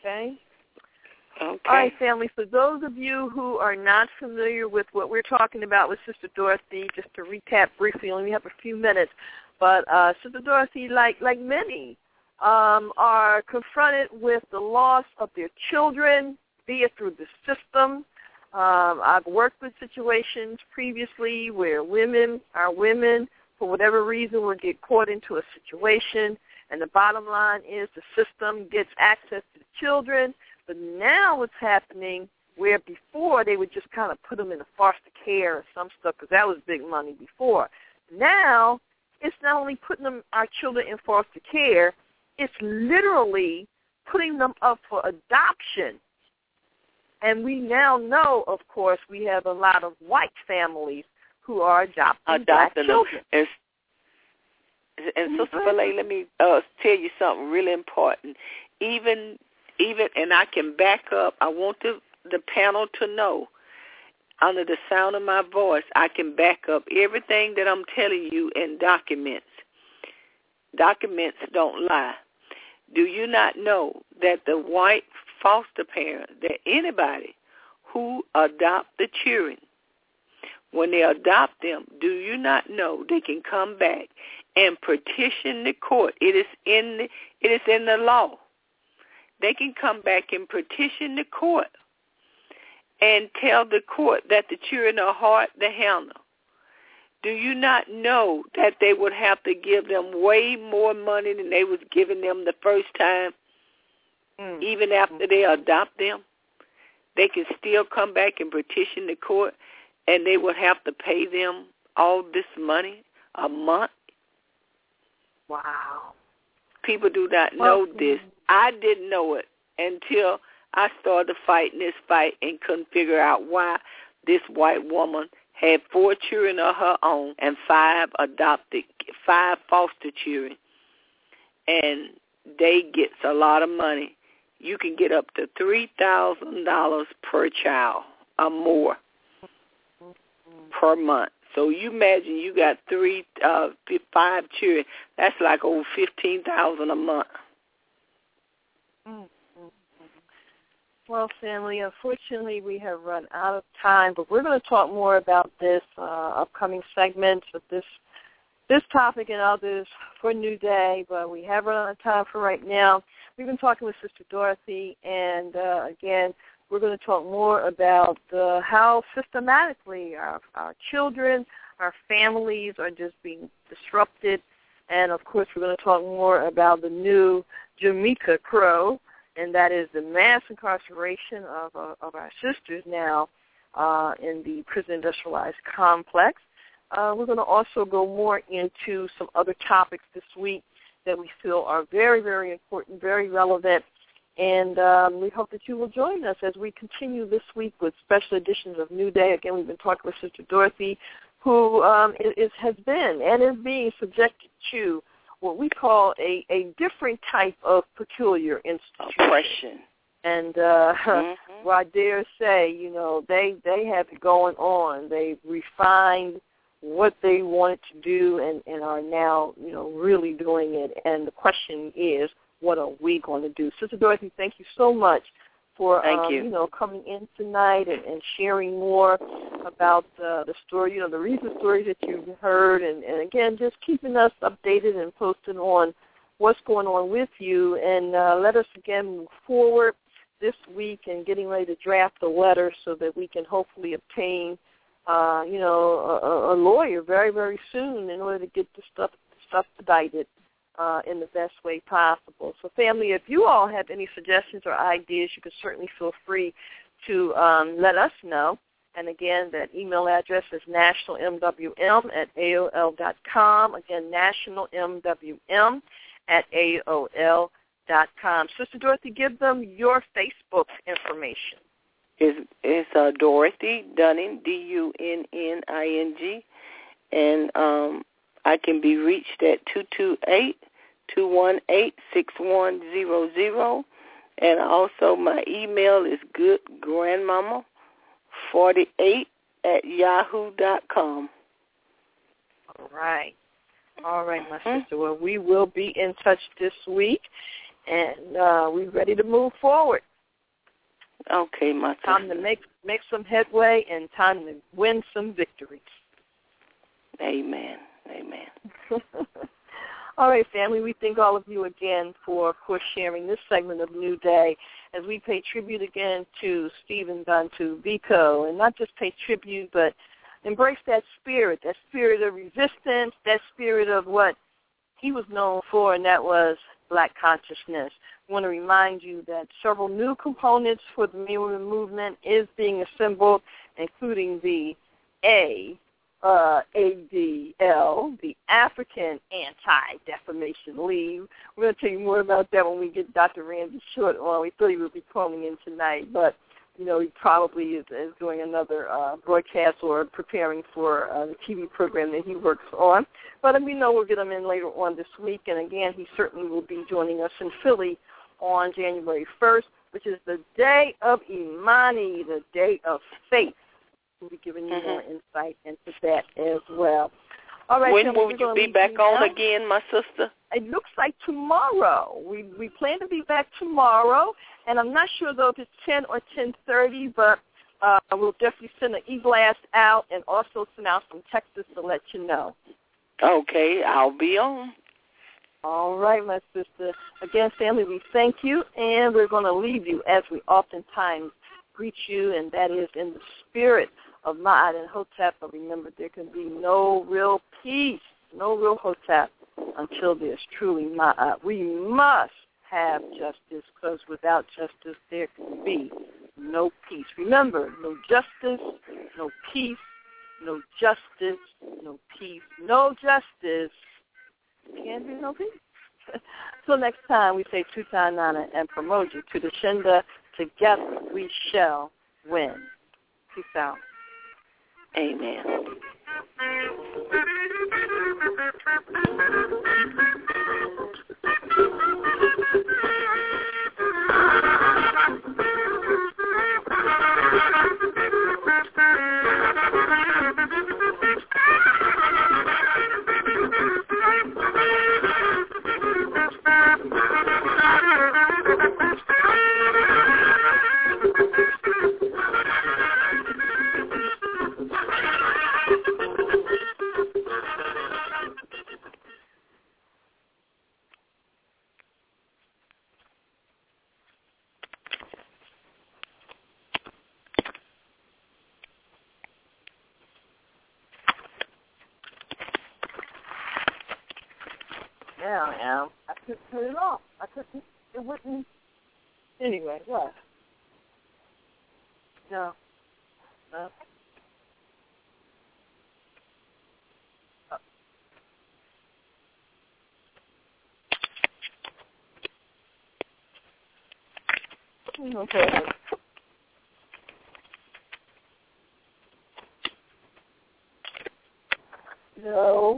Speaker 2: Okay.
Speaker 5: Okay.
Speaker 2: All right, family. For those of you who are not familiar with what we're talking about with Sister Dorothy, just to recap briefly, only have a few minutes, but Sister Dorothy, like many, are confronted with the loss of their children, be it through the system. I've worked with situations previously where our women, for whatever reason, will get caught into a situation, and the bottom line is the system gets access to the children. But now what's happening, where before they would just kind of put them in a foster care or some stuff, because that was big money before. Now it's not only putting our children in foster care, it's literally putting them up for adoption. And we now know, of course, we have a lot of white families who are adopting black children.
Speaker 5: And Sister Filet, let me tell you something really important. Even, and I can back up, I want the panel to know, under the sound of my voice, I can back up everything that I'm telling you in documents. Documents don't lie. Do you not know that the white foster parent, that anybody who adopt the children, when they adopt them, do you not know they can come back and petition the court? It is in the law. They can come back and petition the court and tell the court that the children are hard to handle. Do you not know that they would have to give them way more money than they was giving them the first time, even after they adopt them? They can still come back and petition the court, and they would have to pay them all this money a month?
Speaker 2: Wow.
Speaker 5: People do not know this. I didn't know it until I started fighting this fight and couldn't figure out why this white woman had 4 children of her own and 5 foster children. And they gets a lot of money. You can get up to $3,000 per child or more per month. So you imagine you got 5 children. That's like over $15,000 a month.
Speaker 2: Well, family, unfortunately, we have run out of time, but we're going to talk more about this upcoming segments of this topic and others for New Day, but we have run out of time for right now. We've been talking with Sister Dorothy, and again, we're going to talk more about how systematically our children, our families are just being disrupted, and, of course, we're going to talk more about the new Jamaica Crow, and that is the mass incarceration of our sisters now in the prison industrialized complex. We're going to also go more into some other topics this week that we feel are very, very important, very relevant, and we hope that you will join us as we continue this week with special editions of New Day. Again, we've been talking with Sister Dorothy, who has been and is being subjected to what we call a different type of peculiar institution.
Speaker 5: Oppression.
Speaker 2: And well, I dare say, they have it going on. They've refined what they wanted to do and are now, really doing it. And the question is, what are we going to do? Sister Dorothy, thank you so much for coming in tonight and sharing more about the story, the recent stories that you've heard, and again, just keeping us updated and posting on what's going on with you, and let us again move forward this week and getting ready to draft a letter so that we can hopefully obtain, a lawyer very, very soon in order to get the stuff expedited in the best way possible. So, family, if you all have any suggestions or ideas, you can certainly feel free to let us know. And, again, that email address is nationalmwm@aol.com. Again, nationalmwm@aol.com. Sister Dorothy, give them your Facebook information.
Speaker 5: It's Dorothy Dunning, Dunning, and I can be reached at 228-218-6100, and also my email is goodgrandmama48@yahoo.com.
Speaker 2: All right, my sister. Well, we will be in touch this week. and we're ready to move forward.
Speaker 5: Okay, my sister.
Speaker 2: Time to make some headway and time to win some victories.
Speaker 5: Amen. Amen.
Speaker 2: All right, family, we thank all of you again for, of course, sharing this segment of New Day as we pay tribute again to Stephen Bantu Biko, and not just pay tribute, but embrace that spirit of resistance, that spirit of what he was known for, and that was Black consciousness. I want to remind you that several new components for the Me Women movement is being assembled, including the ADL, the African Anti-Defamation League. We're going to tell you more about that when we get Dr. Randy Short on. We thought he would be calling in tonight, but, you know, he probably is doing another broadcast or preparing for the TV program that he works on. But we know we'll get him in later on this week, and again, he certainly will be joining us in Philly on January 1st, which is the day of Imani, the day of faith. We'll be giving you more insight into that as well. All right,
Speaker 5: when will you be back on again, my sister?
Speaker 2: It looks like tomorrow. We plan to be back tomorrow, and I'm not sure, though, if it's 10 or 10:30, but we'll definitely send an e-blast out and also send out some texts to let you know. Okay, I'll be on. All right, my sister. Again, family, we thank you, and we're going to leave you as we oftentimes greet you, and that is in the spirit of Ma'at and Hotep. But remember, there can be no real peace, no real Hotep until there's truly Ma'at. We must have justice, because without justice, there can be no peace. Remember, no justice, no peace, no justice, no peace, no justice. Can't be no peace. Till next time, we say Tutanana and Promoji to the Shinda. Together we shall win. Peace out. Amen. Now, I couldn't turn it off. It wouldn't. Anyway, what? No. Okay. No.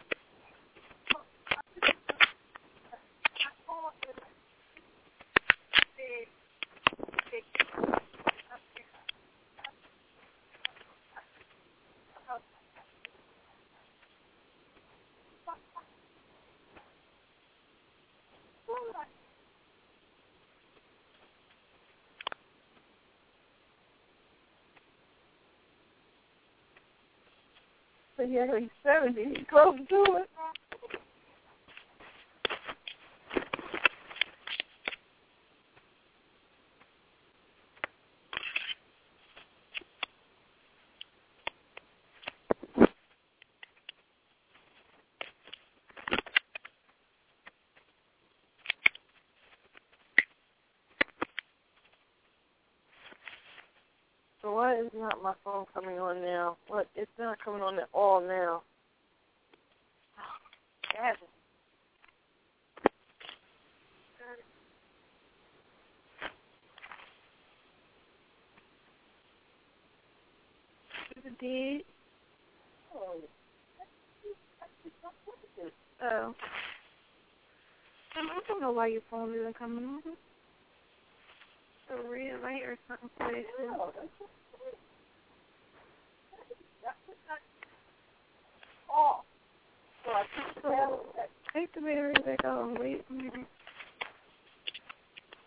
Speaker 2: So yeah, he's 70. He's close to it. So why is not my phone coming on now? What? It's not coming on at all now. Damn it. It did. Oh. Oh. I don't know why your phone isn't coming on. A red light or something for it. Oh. So I take the battery back on. Wait a minute.